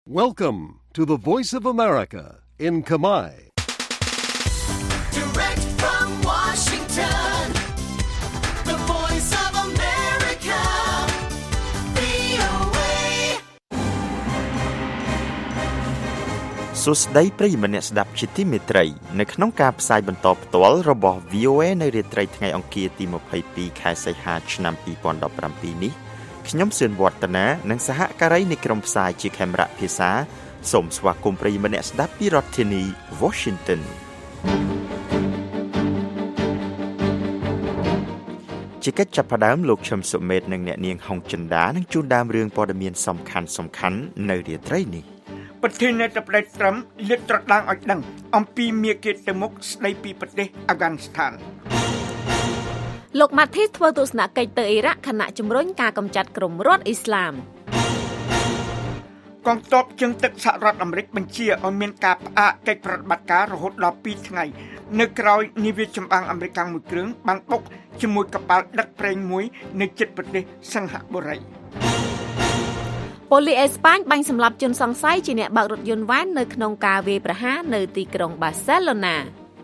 Welcome to the Voice of America in Khmer. Direct from Washington, the Voice of America, VOA. សួស្តីប្រិយមិត្តអ្នកស្ដាប់ជាទីមេត្រីនៅក្នុងការផ្សាយបន្តផ្ទាល់របស់ VOA នៅរាត្រីថ្ងៃអង្គារទី22ខែសីហាឆ្នាំ2017នេះខ្ញុំសឿនវឌ្ឍនានិងសហការីនៃក្រុមផ្សាយជាខេមរៈភាសាសូមស្វាគមន៍ប្រិយមិត្តអ្នកស្ដាប់ពីរដ្ឋធានី Washington ជាកិច្ចចាប់ផ្ដើមលោកឈឹមសុមេតនិងអ្នកនាងហុងចិន្តានឹងជូនដើមរឿងព័ត៌មានសំខាន់នៅរាត្រីនេះប្រធានាធិបតីត្រាំលាតត្រដាងឲ្យដឹងអំពីមាគ៌ាទៅមុខស្ដីពីប្រទេសអាហ្វហ្គានីស្ថានលោកម៉ាធីសធ្វើទស្សនកិច្ចទៅអ៊ីរ៉ាក់ខណៈជំរុញការកម្ចាត់ក្រុមរដ្ឋអ៊ីស្លាមកងទ័ពជើងទឹកសហរដ្ឋអាមេរិកបញ្ជាឲ្យមានការផ្អាកកិច្ចប្រតិបត្តិការរហូតដល់2ថ្ងៃនៅក្រៅនាវាចម្បាំងអាមេរិកមួយគ្រឿងបានបុកជាមួយកប៉ាល់ដឹកប្រេងមួយនៅជិតប្រទេសសិង្ហបុរីប៉ូលីសអេស្ប៉ាញបាញ់សម្លាប់ជនសង្ស័យជាអ្នកបើករថយន្តវ៉ាននៅក្នុងការវាយប្រហារនៅទីក្រុងបាសេឡូណា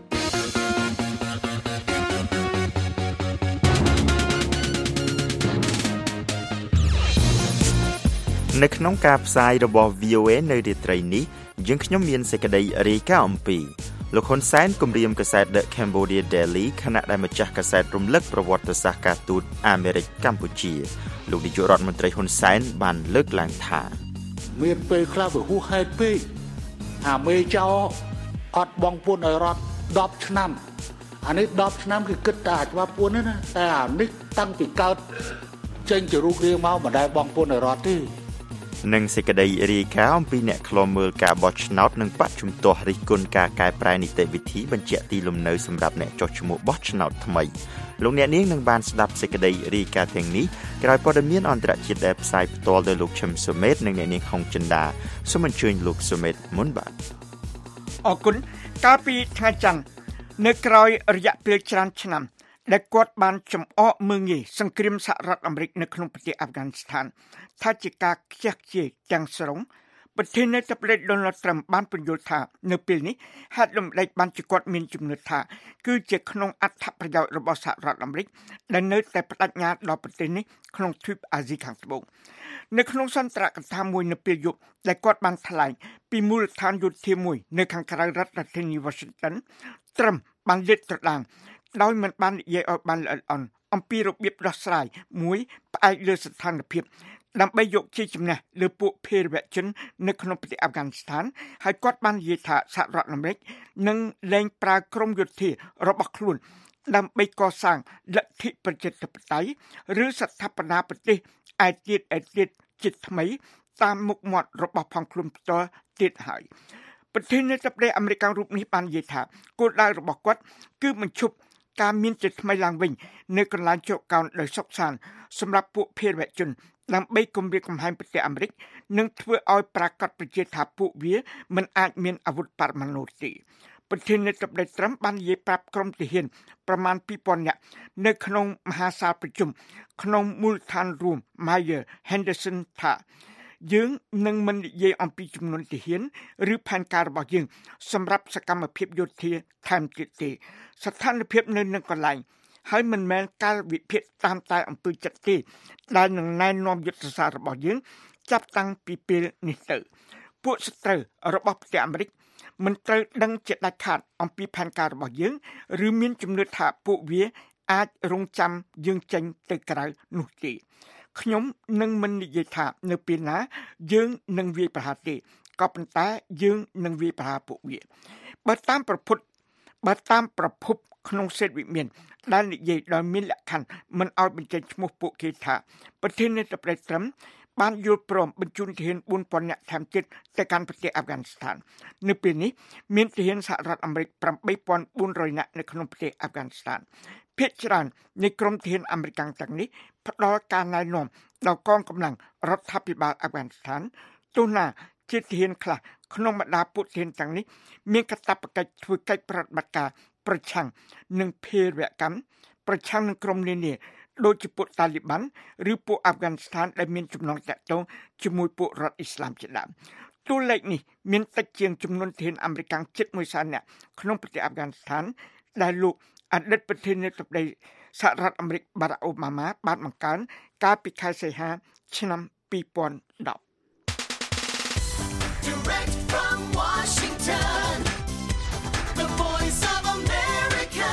នៅក្នុងការផ្សាយរបស់ VOA នៅរាត្រីនេះយើងខ្ញុំមានសេចក្តីរាយការណ៍អំពីលោកហ៊ុនសែនគម្រាមកាសែត The Cambodia Daily ខណៈដែលម្ចាស់កាសែតរំលឹកប្រវត្តិសាស្ត្រការទូតអាមេរិកកម្ពុជាលោកនាយករដ្ឋមន្ត្រីហ៊ុនសែនបានលើកឡើងថាមានពេលខ្លះវាហួសហេតុពេកអាមេចោអត់បងពុនឲ្យរត់10ឆ្នាំអានេះ10ឆ្នាំគឺគិតតែច្បាប់ពុនណាតែអានេះតាំងពីកើតចេញជារូបរាងមកមិនដែលបងពុនឲ្យរត់ទេនិងសេចក្តីរាយការណ៍អំពីអ្នកឃ្លាំមើលការបោះឆ្នោតនិងបច្ចជំទាស់រិះគន់ការកែប្រែនីតិវិធីបញ្ជាក់ទីលំនៅសម្រាប់អ្នកចុះឈ្មោះបោះឆ្នោតថ្មីលោកអ្នកនាងនឹងបានស្ដាប់សេចក្តីរាយការណ៍ទាំងនេះក្រោយព័ត៌មានអន្តរជាតិដែលផ្សាយផ្ទាល់ដោយលោកឈឹមសុមេតនិងអ្នកនាងហុងចិន្តាសូមអញ្ជើញលោកសុមេតមុនបាទអរគុណកាលពីថ្ងៃច័ន្ទនៅក្រៅរយៈពេលច្រើនឆ្នាំដែលគាត់បានចំអកមើងងាយសង្គ្រាមសហរដ្ឋអាមេរិកនៅក្នុងប្រទេសអាហ្វហ្គានីស្ថានថាជាការខ្ជះខ្ជាយទាំងស្រុងប្រធានាធិបតី Donald Trump បានពន្យល់ថានៅពេលនេះហេតុលំដាប់បានជាគាត់មានជំនឿថាគឺជាក្នុងអត្ថប្រយោជន៍របស់សហរដ្ឋអាមេរិកដែលនៅតែបដិញ្ញាដល់ប្រទេសនេះក្នុងទ្វីបអាស៊ីខាងត្បូងនៅក្នុងសន្ទរកថាមួយនៅពេលយប់ដែលគាត់បានថ្លែងពីមូលដ្ឋានយោធាមួយនៅខាងក្រៅរដ្ឋធានី Washington Trump បានលាតត្រដាងដោយមិនបាននិយាយឲ្យបានល្អិតល្អន់អំពីរបៀបដោះស្រាយមួយផ្អែកលើស្ថានភាពដើម្បីយកជ័យជំនះលើពួកភេរវជននៅក្នុងប្រទេសអាហ្វហ្គានីស្ថានហើយគាត់បាននិយាយថាសហរដ្ឋអាមេរិកនឹងលែងប្រើក្រុមយោធារបស់ខ្លួនដើម្បីកសាងលទ្ធិប្រជាធិបតេយ្យឬស្ថាបនាប្រទេសឯទៀតជាតិថ្មីតាមមុខមាត់របស់ផងខ្លួនផ្ទាល់ទៀតហើយប្រធានាធិបតីអាមេរិករូបនេះបាននិយាយថាគោលដៅរបស់គាត់គឺបញ្ឈប់ការមានជាថ្មីឡើងវិញនៅកន្លែងជោគកោនដោយសុខសាន្តសម្រាប់ពួកភេរវជនដើម្បីគំរាមកំហែងប្រទេសអាមេរិកនិងធ្វើឲ្យប្រកាសប្រជាថាពួកវាមិនអាចមានអាវុធបរមាណុទេប្រធានាធិបតីត្រាំបាននិយាយប្រាប់ក្រុមទាហានប្រមាណ 2000 នាក់នៅក្នុងមហាសាលប្រជុំក្នុងមូលដ្ឋានរួម Meyer Henderson ថាយើងនឹងមិននិយាយអំពីចំនួនទាហានឬផែនការរបស់យើងសម្រាប់សកម្មភាពយោធាថែមទៀតទេស្ថានភាពនៅនឹងកន្លែងហើយមិនមែនការវិភាគតាមតែអំពើចិត្តទេដែលនឹងណែនាំយុទ្ធសាស្ត្ររបស់យើងចាប់តាំងពីពេលនេះទៅពួកសត្រូវរបស់ប្រទេសអាមេរិកមិនត្រូវដឹងជាដាច់ខាតអំពីផែនការរបស់យើងឬមានជំនឿថាពួកវាអាចរងចាំយើងចេញទៅក្រៅនោះទេខ្ញុំនឹងមិននិយាយថានៅពេលណាយើងនឹងវាយប្រហារទេក៏ប៉ុន្តែយើងនឹងវាយប្រហារពួកវាបើតាមប្រភពក្នុងសេតវិមានដែលនិយាយដោយមានលក្ខខណ្ឌមិនឲ្យបញ្ចេញឈ្មោះពួកគេថាប្រធានាធិបតីត្រាំបានយល់ព្រមបញ្ជូនទាហាន 4000 នាក់ថែមទៀតទៅកាន់ប្រទេសអាហ្វហ្គានីស្ថាននៅពេលនេះមានទាហានសហរដ្ឋអាមេរិក 8400 នាក់នៅក្នុងប្រទេសអាហ្វហ្គានីស្ថានភាគច្រើននៃក្រុមទាហានអាមេរិកទាំងនេះផ្ដល់ការណែនាំដល់កងកម្លាំងរដ្ឋាភិបាលអាហ្វហ្គានីស្ថានទោះណាជាទាហានខ្លះក្នុងបរ្យាពួកទាហានទាំងនេះមានកាតព្វកិច្ចធ្វើកិច្ចប្រតិបត្តិការប្រឆាំងនឹងភេរវកម្មប្រឆាំងនឹងក្រុមនានាដូចជាពួកតាលីបានឬពួកអាហ្វហ្គានីស្ថានដែលមានចំណងទាក់ទងជាមួយពួករដ្ឋអ៊ីស្លាមជាដើមតួលេខនេះមានតិចជាងចំនួនទាហានអាមេរិកជិត1សែននាក់ក្នុងប្រទេសអាហ្វហ្គានីស្ថានដែលលោកអតីតប្រធានាធិបតីសហរដ្ឋអាមេរិកបារ៉ាក់អូបាម៉ាបានបង្កើនកាលពីខែសីហាឆ្នាំ2010 Direct from Washington, the voice of America,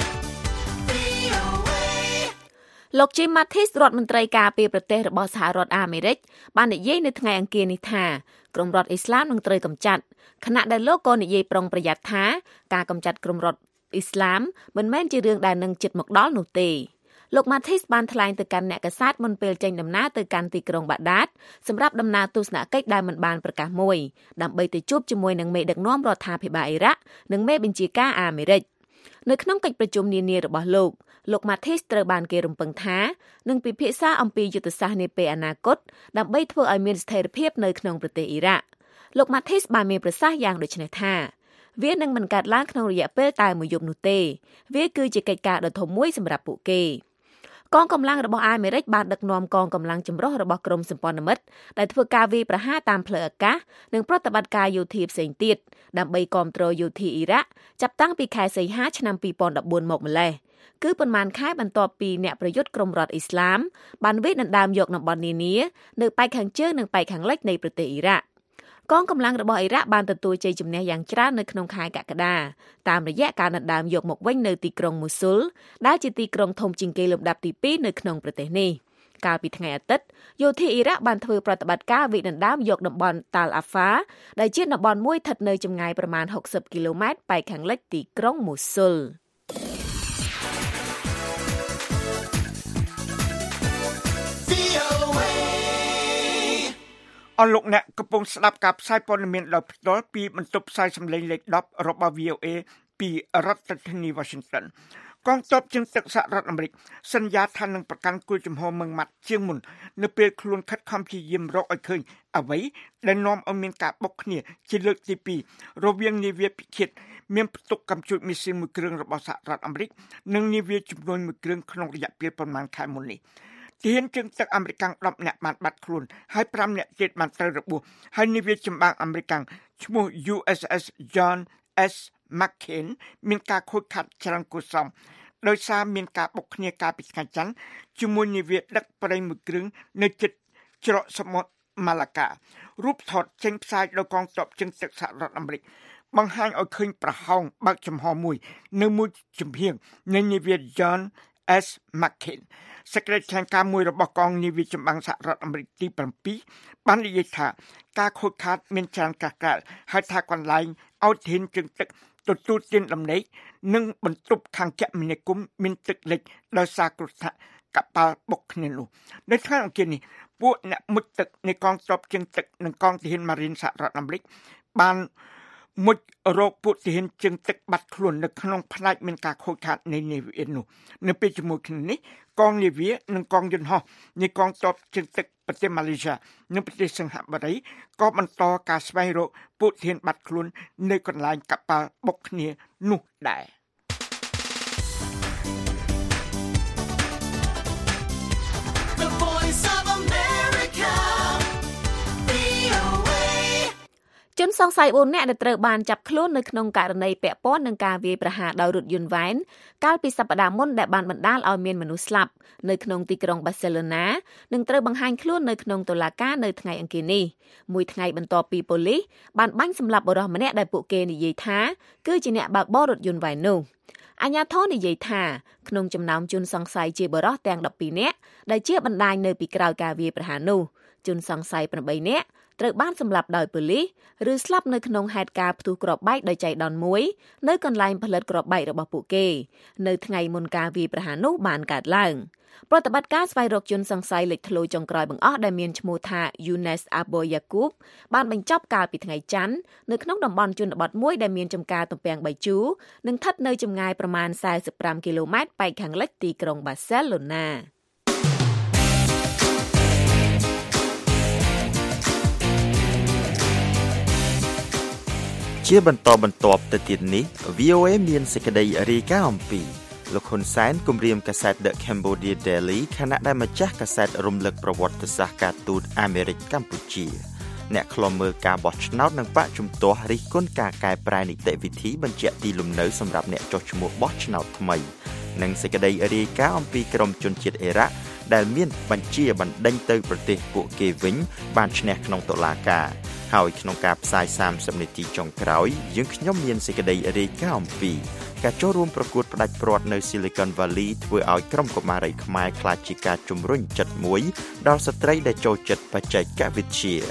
VOA. លោក Jim Mattis រដ្ឋមន្ត្រីការពារប្រទេសរបស់សហរដ្ឋអាមេរិកបាននិយាយនៅថ្ងៃអង្គារនេះថាក្រុមរដ្ឋអ៊ីស្លាមនឹងត្រូវកម្ចាត់ខណៈដែលលោកក៏និយាយប្រុងប្រយ័ត្នថាការកម្ចាត់ក្រុមរដ្ឋអ៊ីស្លាមមិនមែនជារឿងដែលនឹងជិតមកដល់នោះទេលោក Mattis បានថ្លែងទៅកាន់អ្នកកាសែតមុនពេលចេញដំណើរទៅកាន់ទីក្រុងបាដាតសម្រាប់ដំណើរទស្សនកិច្ចដែលមិនបានប្រកាសមួយដើម្បីទៅជួបជាមួយនឹងមេដឹកនាំរដ្ឋាភិបាលអ៊ីរ៉ាក់និងមេបញ្ជាការអាមេរិកនៅក្នុងកិច្ចប្រជុំនានារបស់លោក Mattis ត្រូវបានគេរំពឹងថានឹងពិភាក្សាអំពីយុទ្ធសាស្ត្រនាពេលអនាគតដើម្បីធ្វើឲ្យមានស្ថិរភាពនៅក្នុងប្រទេសអ៊ីរ៉ាក់លោក Mattis បានមានប្រសាសន៍យ៉ាងដូចនេះថាវានឹងមិនកើតឡើងក្នុងរយៈពេលតែមួយយប់នោះទេវាគឺជាកិច្ចការដ៏ធំមួយសម្រាប់ពួកគេកងកម្លាំងរបស់អាមេរិកបានដឹកនាំកងកម្លាំងចម្រុះរបស់ក្រមសម្ព័ន្ធមិត្តដែលធ្វើការវាយប្រហារតាមផ្លូវអាកាសនិងប្រតិបត្តិការយោធាផ្សេងទៀតដើម្បីគាំទ្រយោធាអ៊ីរ៉ាក់ចាប់តាំងពីខែសីហាឆ្នាំ2014មកម្លេះគឺប៉ុន្មានខែបន្ទាប់ពីអ្នកប្រយុទ្ធក្រុមរដ្ឋអ៊ីស្លាមបានវាយដណ្ដើមយកតំបន់នានានៅប៉ែកខាងជើងនិងប៉ែកខាងលិចនៃប្រទេសអ៊ីរ៉ាក់កងកម្លាំងរបស់អ៊ីរ៉ាក់បានទទួលជ័យជំនះយ៉ាងច្រើននៅក្នុងខែកក្កដាតាមរយៈការដណ្ដើមយកមកវិញនៅទីក្រុងមូស៊ុលដែលជាទីក្រុងធំជាងគេលំដាប់ទី2នៅក្នុងប្រទេសនេះកាលពីថ្ងៃអាទិត្យយោធាអ៊ីរ៉ាក់បានធ្វើប្រតិបត្តិការវាយដណ្ដើមយកតំបន់តាល់អាហ្វាដែលជាតំបន់មួយស្ថិតនៅចម្ងាយប្រមាណ60គីឡូម៉ែត្រប៉ែកខាងលិចទីក្រុងមូស៊ុលអរលោកអ្នកកំពុងស្ដាប់ការផ្សាយព័ត៌មានដោយផ្ទាល់ពីបន្ទប់ផ្សាយសម្លេងលេខ10របស់ VOA ពីរដ្ឋធានី Washington កងទ័ពជើងទឹកសហរដ្ឋអាមេរិកសន្យាថានឹងប្រកាន់គោលជំហរម៉ឺងម៉ាត់ជាងមុននៅពេលខ្លួនខិតខំព្យាយាមរកឲ្យឃើញអ្វីដែលនាំឲ្យមានការបុកគ្នាជាលើកទី2រវាងនាវាពិឃាតមានផ្ទុកកាំជ្រួចមីស៊ីលមួយគ្រឿងរបស់សហរដ្ឋអាមេរិកនិងនាវាជំនួយមួយគ្រឿងក្នុងរយៈពេលប្រមាណខែមុននេះទាហានជើងទឹកអាមេរិក10នាក់បានបាត់ខ្លួនហើយ5នាក់ទៀតបានត្រូវរបួសហើយនាវាចម្បាំងអាមេរិកឈ្មោះ USS John S. McCain មានការខូចខាតច្រើនគួរសមដោយសារមានការបុកគ្នាកាលពីថ្ងៃច័ន្ទជាមួយនាវាដឹកប្រេងមួយគ្រឿងនៅជិតច្រកសមុទ្រម៉ាឡាការូបថតចេញផ្សាយដោយកងទ័ពជើងទឹកសហរដ្ឋអាមេរិកបង្ហាញឲ្យឃើញប្រហោងបើកចំហមួយនៅមួយចំហៀងនៃនាវា John S. McCain សេចក្តីថ្លែងការណ៍មួយរបស់កងនាវាចម្បាំងសហរដ្ឋអាមេរិកទី7បាននិយាយថាការខូចខាតមានច្រើនកាកហើយថាកន្លែងឲ្យធានជើងទឹកទទួលទានដំណេកនិងបន្ទប់ខាងគមនាគមន៍មានទឹកលិចដោយសារគ្រោះថ្នាក់កប៉ាល់បុកគ្នានោះនៅថ្ងៃអង្គារនេះពួកអ្នកមុជទឹកនៃកងទ័ពជើងទឹកនិងកងទាហានម៉ារីនសហរដ្ឋអាមេរិកបានមុជរកពួកទាហានជើងទឹកបាត់ខ្លួននៅក្នុងផ្នែកមានការខូចខាតនៃនាវានោះនៅពេលជាមួយគ្នានេះកងនាវានិងកងយន្តហោះនៃកងទ័ពជើងទឹកប្រទេសម៉ាឡេស៊ីនិងប្រទេសសិង្ហបុរីក៏បន្តការស្វែងរកពួកទាហានបាត់ខ្លួននៅកន្លែងកប៉ាល់បុកគ្នានោះដែរ The voice of America, VOA. ជនសង្ស័យ4នាក់ដែលត្រូវបានចាប់ខ្លួននៅក្នុងករណីពាក់ព័ន្ធនឹងការវាយប្រហារដោយរថយន្តវ៉ែនកាលពីសប្តាហ៍មុនដែលបានបណ្ដាលឲ្យមានមនុស្សស្លាប់នៅក្នុងទីក្រុងបាសេឡូណានឹងត្រូវបង្ហាញខ្លួននៅក្នុងតុលាការនៅថ្ងៃអង្គារនេះមួយថ្ងៃបន្ទាប់ពីប៉ូលីសបានបាញ់សម្លាប់បុរសម្នាក់ដែលពួកគេនិយាយថាគឺជាអ្នកបើកបររថយន្តវ៉ែននោះអាជ្ញាធរនិយាយថាក្នុងចំណោមជនសង្ស័យជាបុរសទាំង12នាក់ដែលជាបណ្ដាញនៅពីក្រោយការវាយប្រហារនោះជនសង្ស័យ8នាក់ត្រូវបានសម្លាប់ដោយប៉ូលីសឬស្លាប់នៅក្នុងហេតុការណ៍ផ្ទុះគ្រាប់បែកដោយចៃដន្យមួយនៅកន្លែងផលិតគ្រាប់បែករបស់ពួកគេនៅថ្ងៃមុនការវាយប្រហារនោះបានកើតឡើងប្រតិបត្តិការស្វែងរកជនសង្ស័យលេចធ្លោចុងក្រោយបង្អស់ដែលមានឈ្មោះថា Younes Abo Yaqub បានបញ្ចប់កាលពីថ្ងៃច័ន្ទនៅក្នុងតំបន់ជនបទមួយដែលមានចំការទំពាំងបៃជូនិងស្ថិតនៅចម្ងាយប្រមាណ45គីឡូម៉ែត្រប៉ែកខាងលិចទីក្រុងបាសេឡូណាជាបន្តបន្ទាប់ទៅទៀតនេះ VOA មានសេចក្តីរាយការណ៍អំពីលោកហ៊ុនសែនគម្រាមកាសែត The Cambodia Daily ខណៈដែលម្ចាស់កាសែតរំលឹកប្រវត្តិសាស្ត្រការទូតអាមេរិកកម្ពុជាអ្នកខ្លំមើលការបោះឆ្នោតនិងបកជំទាស់រិះគន់ការកែប្រែនីតិវិធីបញ្ជាក់ទីលំនៅសម្រាប់អ្នកចុះឈ្មោះបោះឆ្នោតថ្មីនិងសេចក្តីរាយការណ៍អំពីក្រុមជនជាតិអ៊ីរ៉ាក់ដែលមានបញ្ជាបណ្ដេញទៅប្រទេសពួកគេវិញបានឈ្នះក្នុងតុលាការហើយក្នុងការផ្សាយ30នាទីចុងក្រោយយើងខ្ញុំមានសេចក្តីរាយការណ៍អំពីការចូលរួមប្រកួតផ្ដាច់ព្រាត់នៅ Silicon Valley ធ្វើឲ្យក្រុមកុមារីខ្មែរខ្លាចជាការជំរុញចិត្តមួយដល់ស្ត្រីដែលចូលចិត្តបច្ចេកវិទ្យា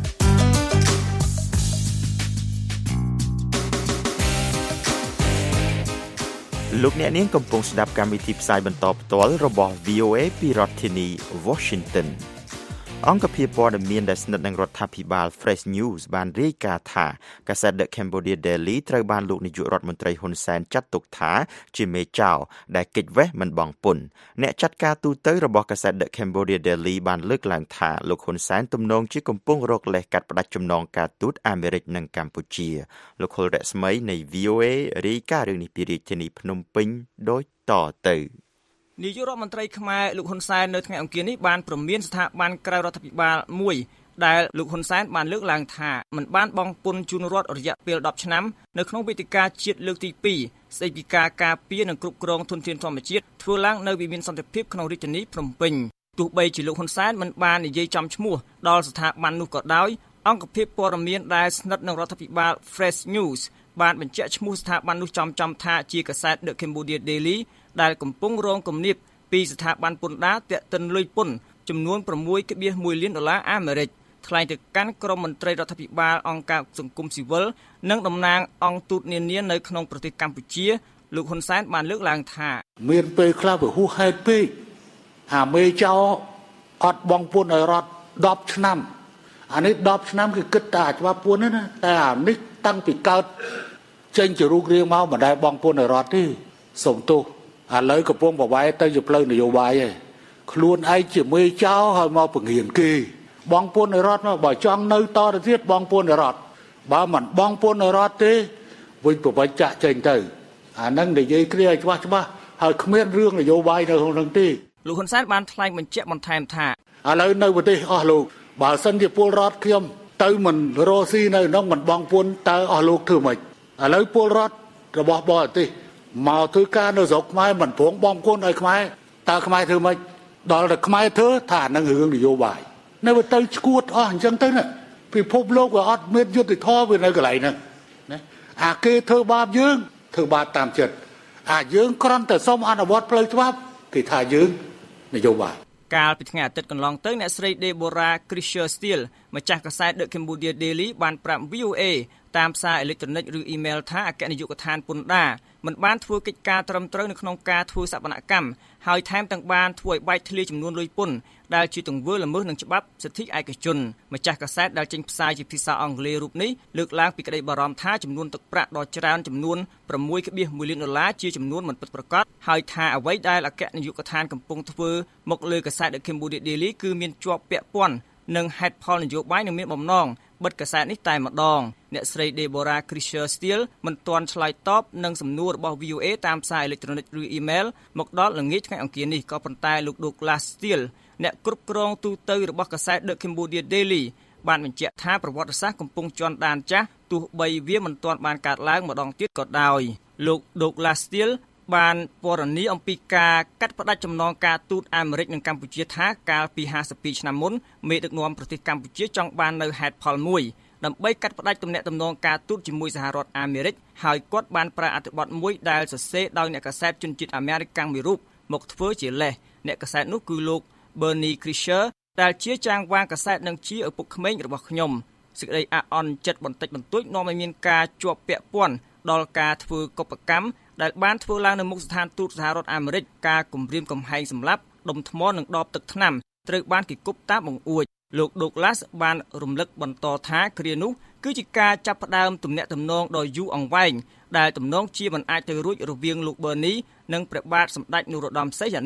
លោកអ្នកនាងកំពុងស្ដាប់កម្មវិធីផ្សាយបន្តផ្ទាល់របស់ VOA ពីរដ្ឋធានី Washington អង្គភាពព័ត៌មានដែលស្និទ្ធនឹងរដ្ឋាភិបាល Fresh News បានរាយការណ៍ថាកាសែត The Cambodia Daily ត្រូវបានលោកនាយករដ្ឋមន្ត្រីហ៊ុនសែនចាត់ទុកថាជាមេចោរដែលគេចវេះមិនបង់ពន្ធអ្នកចាត់ការទូទៅរបស់កាសែត The Cambodia Daily បានលើកឡើងថាលោកហ៊ុនសែនទំនងជាកំពុងរកលេសកាត់ផ្ដាច់ចំណងការទូតអាមេរិកនិងកម្ពុជាលោកហុលរស្មីនៃ VOA រាយការណ៍រឿងនេះពីរាជធានីភ្នំពេញដូចតទៅនាយករដ្ឋមន្ត្រីខ្មែរលោកហ៊ុនសែននៅថ្ងៃអង្គារនេះបានព្រមានស្ថាប័នក្រៅរដ្ឋាភិបាលមួយដែលលោកហ៊ុនសែនបានលើកឡើងថាមិនបានបង់ពន្ធជូនរដ្ឋរយៈពេល10ឆ្នាំនៅក្នុងវេទិកាជាតិលើកទី2ស្តីពីការការពារនិងគ្រប់គ្រងធនធានធម្មជាតិធ្វើឡើងនៅវិមានសន្តិភាពក្នុងរាជធានីភ្នំពេញទោះបីជាលោកហ៊ុនសែនមិនបាននិយាយចំឈ្មោះដល់ស្ថាប័ននោះក៏ដោយអង្គភាពព័ត៌មានដែលស្និទ្ធនឹងរដ្ឋាភិបាល Fresh News បានបញ្ជាក់ឈ្មោះស្ថាប័ននោះចំថាជាកាសែត The Cambodia Daily ដែលកំពុងរងគំនាបពីស្ថាប័នពន្ធដារទាក់ទិនលុយពន្ធចំនួន $6.1 លានអាមេរិកថ្លែងទៅកាន់ក្រុមមន្ត្រីរដ្ឋាភិបាលអង្គការសង្គមស៊ីវិលនិងតំណាងអង្គទូតនានានៅក្នុងប្រទេសកម្ពុជាលោកហ៊ុនសែនបានលើកឡើងថាមានពេលខ្លះវាហួសហេតុពេកអាមេចោអត់បង់ពន្ធឲ្យរដ្ឋ10ឆ្នាំអានេះ10ឆ្នាំគឺគិតតែច្បាប់ពន្ធណាតែអានេះតាំងពីកើតចេញជារូបរាងមកមិនដែលបង់ពន្ធឲ្យរដ្ឋទេសុំទោសឥឡូវកំពុងប្រវែកទៅជាផ្លូវនយោបាយឯងខ្លួនឯងជាមេចោហើយមកពង្រៀនគេបងពន្ធរដ្ឋមកបើចង់នៅតទៅទៀតបងពន្ធរដ្ឋបើមិនបងពន្ធរដ្ឋទេវិញប្រវត្តិចាក់ចេញទៅអាហ្នឹងនិយាយគ្នាឲ្យច្បាស់ហើយគ្មានរឿងនយោបាយនៅក្នុងនោះទេលោកហ៊ុនសែនបានថ្លែងបញ្ជាក់បន្ថែមថាឥឡូវនៅប្រទេសអស់លោកបើសិនជាពលរដ្ឋខ្ញុំទៅមិនរស់ស៊ីនៅក្នុងមិនបងពន្ធតើអស់លោកធ្វើម៉េចឥឡូវពលរដ្ឋរបស់បរទេសមកធ្វើការនៅស្រុកខ្មែរមិនព្រមបងពន្ធឲ្យខ្មែរតើខ្មែរធ្វើម៉េចដល់តែខ្មែរធ្វើថានឹងរឿងនយោបាយនៅទៅឈួតអស់អញ្ចឹងទៅណាពិភពលោកវាអត់មានយុត្តិធម៌វានៅកន្លែងហ្នឹងណាអាគេធ្វើបាបយើងធ្វើបាបតាមចិត្តអាយើងគ្រាន់តែសុំអនុវត្តផ្លូវច្បាប់គេថាយើងនយោបាយកាលពីថ្ងៃអាទិត្យកន្លងទៅអ្នកស្រី Deborah Krisher-Steele ម្ចាស់កាសែត The Cambodia Daily បានប្រាប់ VOA តាមសារអេឡិចត្រូនិកឬអ៊ីមែលថាអគ្គនាយកដ្ឋានពន្ធដារមិនបានធ្វើកិច្ចការត្រឹមត្រូវនៅក្នុងការធ្វើសកម្មកម្មហើយថែមទាំងបានធ្វើឲ្យបែកធ្លាយចំនួនលុយពន្ធដែលជាទង្វើល្មើសនឹងច្បាប់សិទ្ធិឯកជនម្ចាស់កាសែតដែលចេញផ្សាយជាភាសាអង់គ្លេសរូបនេះលើកឡើងពីក្តីបារម្ភថាចំនួនទឹកប្រាក់ដ៏ច្រើនចំនួន $6.1 លានជាចំនួនមិនពិតប្រាកដហើយថាអ្វីដែលអគ្គនាយកដ្ឋានកំពុងធ្វើមកលើកាសែត The Cambodia Daily គឺមានជាប់ពាក់ព័ន្ធនឹងហេតុផលនយោបាយនិងមានបំណងបិទកាសែតនេះតែម្ដងអ្នកស្រី Deborah Krisher-Steele មិនទាន់ឆ្លើយតបនឹងសំណួររបស់ VOA តាមសារអេឡិចត្រូនិកឬអ៊ីមែលមកដល់ល្ងាចថ្ងៃអង្គារនេះក៏ប៉ុន្តែលោក Douglas Steele អ្នកគ្រប់គ្រងទូទៅរបស់កាសែត The Cambodia Daily បានបញ្ជាក់ថាប្រវត្តិសាស្ត្រកំពុងជន់ដានចាស់ទោះបីវាមិនទាន់បានកើតឡើងម្ដងទៀតក៏ដោយលោក Douglas Steele បានពណ៌នាអំពីការកាត់ផ្តាច់ចំណងការទូតអាមេរិកនិងកម្ពុជាថាកាលពី52ឆ្នាំមុនមេដឹកនាំប្រទេសកម្ពុជាចង់បាននៅហេតុផលមួយដើម្បីកាត់ផ្តាច់ទំនាក់ទំនងការទូតជាមួយសហរដ្ឋអាមេរិកហើយគាត់បានប្រើអត្ថបទមួយដែលសរសេរដោយអ្នកកាសែតជនជាតិអាមេរិកមួយរូបមកធ្វើជាលេសអ្នកកាសែតនោះគឺលោក Bernie Krisher ដែលជាចាងវាងកាសែតនិងជាឪពុកក្មេងរបស់ខ្ញុំសេចក្តីអាក់អន់ចិត្តបន្តិចបន្តួចនាំឲ្យមានការជាប់ពាក់ព័ន្ធដល់ការធ្វើកុប្បកម្មដែលបានធ្វើឡើងនៅមុខស្ថានទូតសហរដ្ឋអាមេរិកការគំរាមកំហែងសម្លាប់ដុំថ្មនិងដបទឹកថ្នាំត្រូវបានគេគប់តាមបង្អួចលោក Douglas បានរំលឹកបន្តថាគ្រានោះគឺជាការចាប់ផ្ដើមទំនាក់ទំនងដ៏យូរអង្វែងដែលទំនងជាមិនអាចទៅរួចរវាងលោក Bernie និងព្រះបាទសម្ដេចនរោត្តមសីហនុ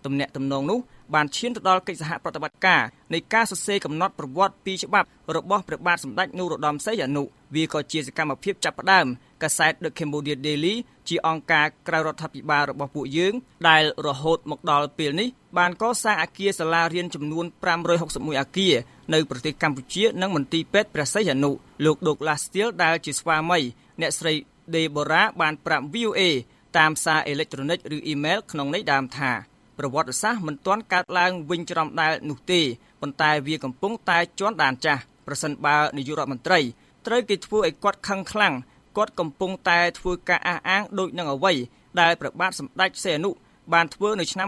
ទំនាក់ទំនងនោះបានឈានទៅដល់កិច្ចសហប្រតិបត្តិការនៃការសរសេរកំណត់ប្រវត្តិពីច្បាប់របស់ព្រះបាទសម្ដេចនរោត្តមសីហនុវាក៏ជាសកម្មភាពចាប់ផ្ដើមកាសែត The Cambodia Daily ជាអង្គការក្រៅរដ្ឋាភិបាលរបស់ពួកយើងដែលរហូតមកដល់ពេលនេះបានកសាងអគារសាលារៀនចំនួន561អគារនៅប្រទេសកម្ពុជានិងមន្ទីរពេទ្យព្រះសីហនុលោក Douglas Steele ដែលជាស្វាមីអ្នកស្រី Deborah បានប្រាប់ VOA តាមសារអេឡិចត្រូនិកឬអ៊ីមែលក្នុងន័យដើមថាប្រវត្តិសាស្ត្រមិនទាន់កើតឡើងវិញច្រំដែលនោះទេប៉ុន្តែវាកំពុងតែជន់ដានចាស់ប្រសិនបើនាយករដ្ឋមន្ត្រីត្រូវគេធ្វើឲ្យគាត់ខឹងខ្លាំងគាត់កំពុងតែធ្វើការអះអាងដូចនឹងអ្វីដែលព្រះបាទសម្ដេចសីហនុបានធ្វើនៅឆ្នាំ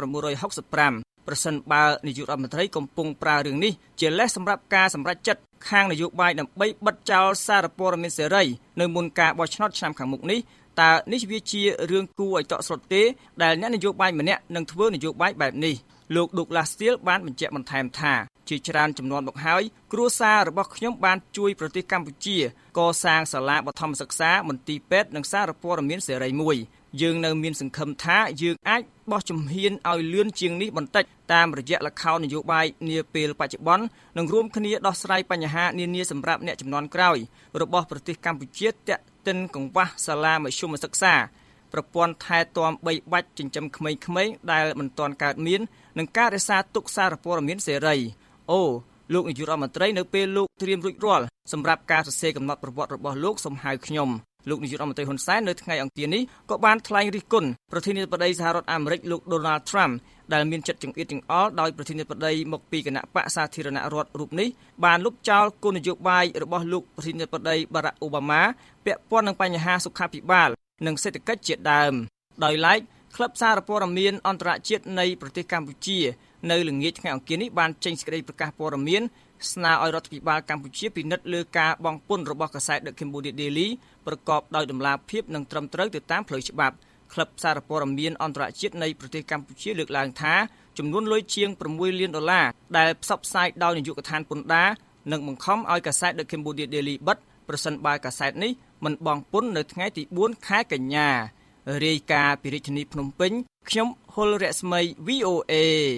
1965ប្រសិនបើនាយករដ្ឋមន្ត្រីកំពុងប្រើរឿងនេះជាលេសសម្រាប់ការសម្រេចចិត្តខាងនយោបាយដើម្បីបិទចោលសារព័ត៌មានសេរីនៅមុនការបោះឆ្នោតឆ្នាំខាងមុខនេះតើនេះវាជារឿងគួរឲ្យតក់ស្លុតទេដែលអ្នកនយោបាយម្នាក់នឹងធ្វើនយោបាយបែបនេះលោក Douglas Steele បានបញ្ជាក់បន្ថែមថាជាច្រើនចំនួនមកហើយគ្រួសាររបស់ខ្ញុំបានជួយប្រទេសកម្ពុជាកសាងសាលាបឋមសិក្សាមន្ទីរពេទ្យនិងសារព័ត៌មានសេរីមួយយើងនៅមានសង្ឃឹមថាយើងអាចបោះជំហានឲ្យលឿនជាងនេះបន្តិចតាមរយៈលក្ខខណ្ឌនយោបាយនាពេលបច្ចុប្បន្ននិងរួមគ្នាដោះស្រាយបញ្ហានានាសម្រាប់អ្នកជំនាន់ក្រោយរបស់ប្រទេសកម្ពុជាទាក់ទិនកង្វះសាលាមធ្យមសិក្សាប្រព័ន្ធថែទាំបីបាច់ចិញ្ចឹមក្មេងៗដែលមិនទាន់កើតមាននិងការរក្សាទុកសារព័ត៌មានសេរីអូលោកនាយករដ្ឋមន្ត្រីនៅពេលលោកត្រៀមរួចរាល់សម្រាប់ការសរសេរកំណត់ប្រវត្តិរបស់លោកសូមហៅខ្ញុំលោកនាយករដ្ឋមន្ត្រីហ៊ុនសែននៅថ្ងៃអង្គារនេះក៏បានថ្លែងរិះគន់ប្រធានាធិបតីសហរដ្ឋអាមេរិកលោក Donald Trump ដែលមានចិត្តចង្អៀតចង្អល់ដោយប្រធានាធិបតីមកពីគណៈបកសាធារណរដ្ឋរូបនេះបានលុបចោលគោលនយោបាយរបស់លោកប្រធានាធិបតី Barack Obama ពាក់ព័ន្ធនឹងបញ្ហាសុខាភិបាលនិងសេដ្ឋកិច្ចជាដើមដោយឡែកក្លឹបសារព័ត៌មានអន្តរជាតិនៃប្រទេសកម្ពុជានៅល្ងាចថ្ងៃអង្គារនេះបានចេញសេចក្តីប្រកាសព័ត៌មានស្នើឲ្យរដ្ឋាភិបាលកម្ពុជាពិនិត្យលើការបង់ពន្ធរបស់កាសែត The Cambodia Daily ប្រកបដោយតម្លាភាពនិងត្រឹមត្រូវទៅតាមផ្លូវច្បាប់ក្លឹបសារព័ត៌មានអន្តរជាតិនៃប្រទេសកម្ពុជាលើកឡើងថាចំនួនលុយជាង$6 លានដែលផ្សព្វផ្សាយដោយនាយកដ្ឋានពន្ធដារនឹងបង្ខំឲ្យកាសែត The Cambodia Daily បិទប្រសិនបើកាសែតនេះមិនបង់ពន្ធនៅថ្ងៃទី4ខែកញ្ញារាយការណ៍ពីរាជធានីភ្នំពេញខ្ញុំហុលរស្មី VOA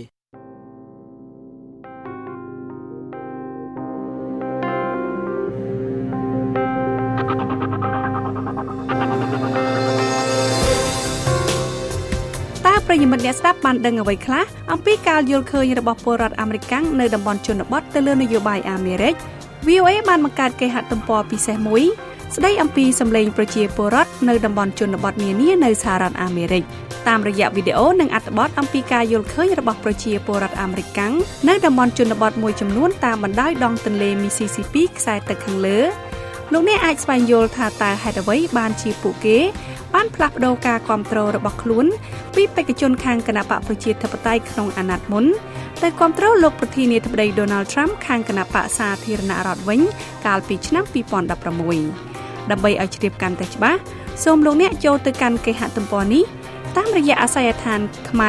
ប្រិយមិត្តអ្នកស្ដាប់បានដឹងអ្វីខ្លះអំពីការយល់ឃើញរបស់ពលរដ្ឋអាមេរិកនៅតំបន់ជនបទទៅលើនយោបាយអាមេរិក VOA បានបង្កើតគេហទំព័រពិសេសមួយស្ដីអំពីសម្លេងប្រជាពលរដ្ឋនៅតំបន់ជនបទនានានៅសហរដ្ឋអាមេរិកតាមរយៈវីដេអូនិងអត្ថបទអំពីការយល់ឃើញរបស់ប្រជាពលរដ្ឋអាមេរិកនៅតំបន់ជនបទមួយចំនួនតាមបណ្ដោយដងទន្លេ Mississippi ខ្សែទឹកខាងលើលោកអ្នកអាចស្វែងយល់ថាតើហេតុអ្វីបានជាពួកគេបានផ្លាស់ប្ដូរការគាំទ្ររបស់ខ្លួនពីបេក្ខជនខាងគណបកប្រជាធិបតេយ្យក្នុងអាណត្តិមុនទៅគាំទ្រលោកប្រធានាធិបតី Donald Trump ខាងគណបកសាធារណរដ្ឋវិញកាលពីឆ្នាំ2016ដើម្បីឲ្យជ្រាបកាន់តែច្បាស់សូមលោកអ្នកចូលទៅកាន់គេហទំព័រនេះតាមរយៈអាសយដ្ឋាន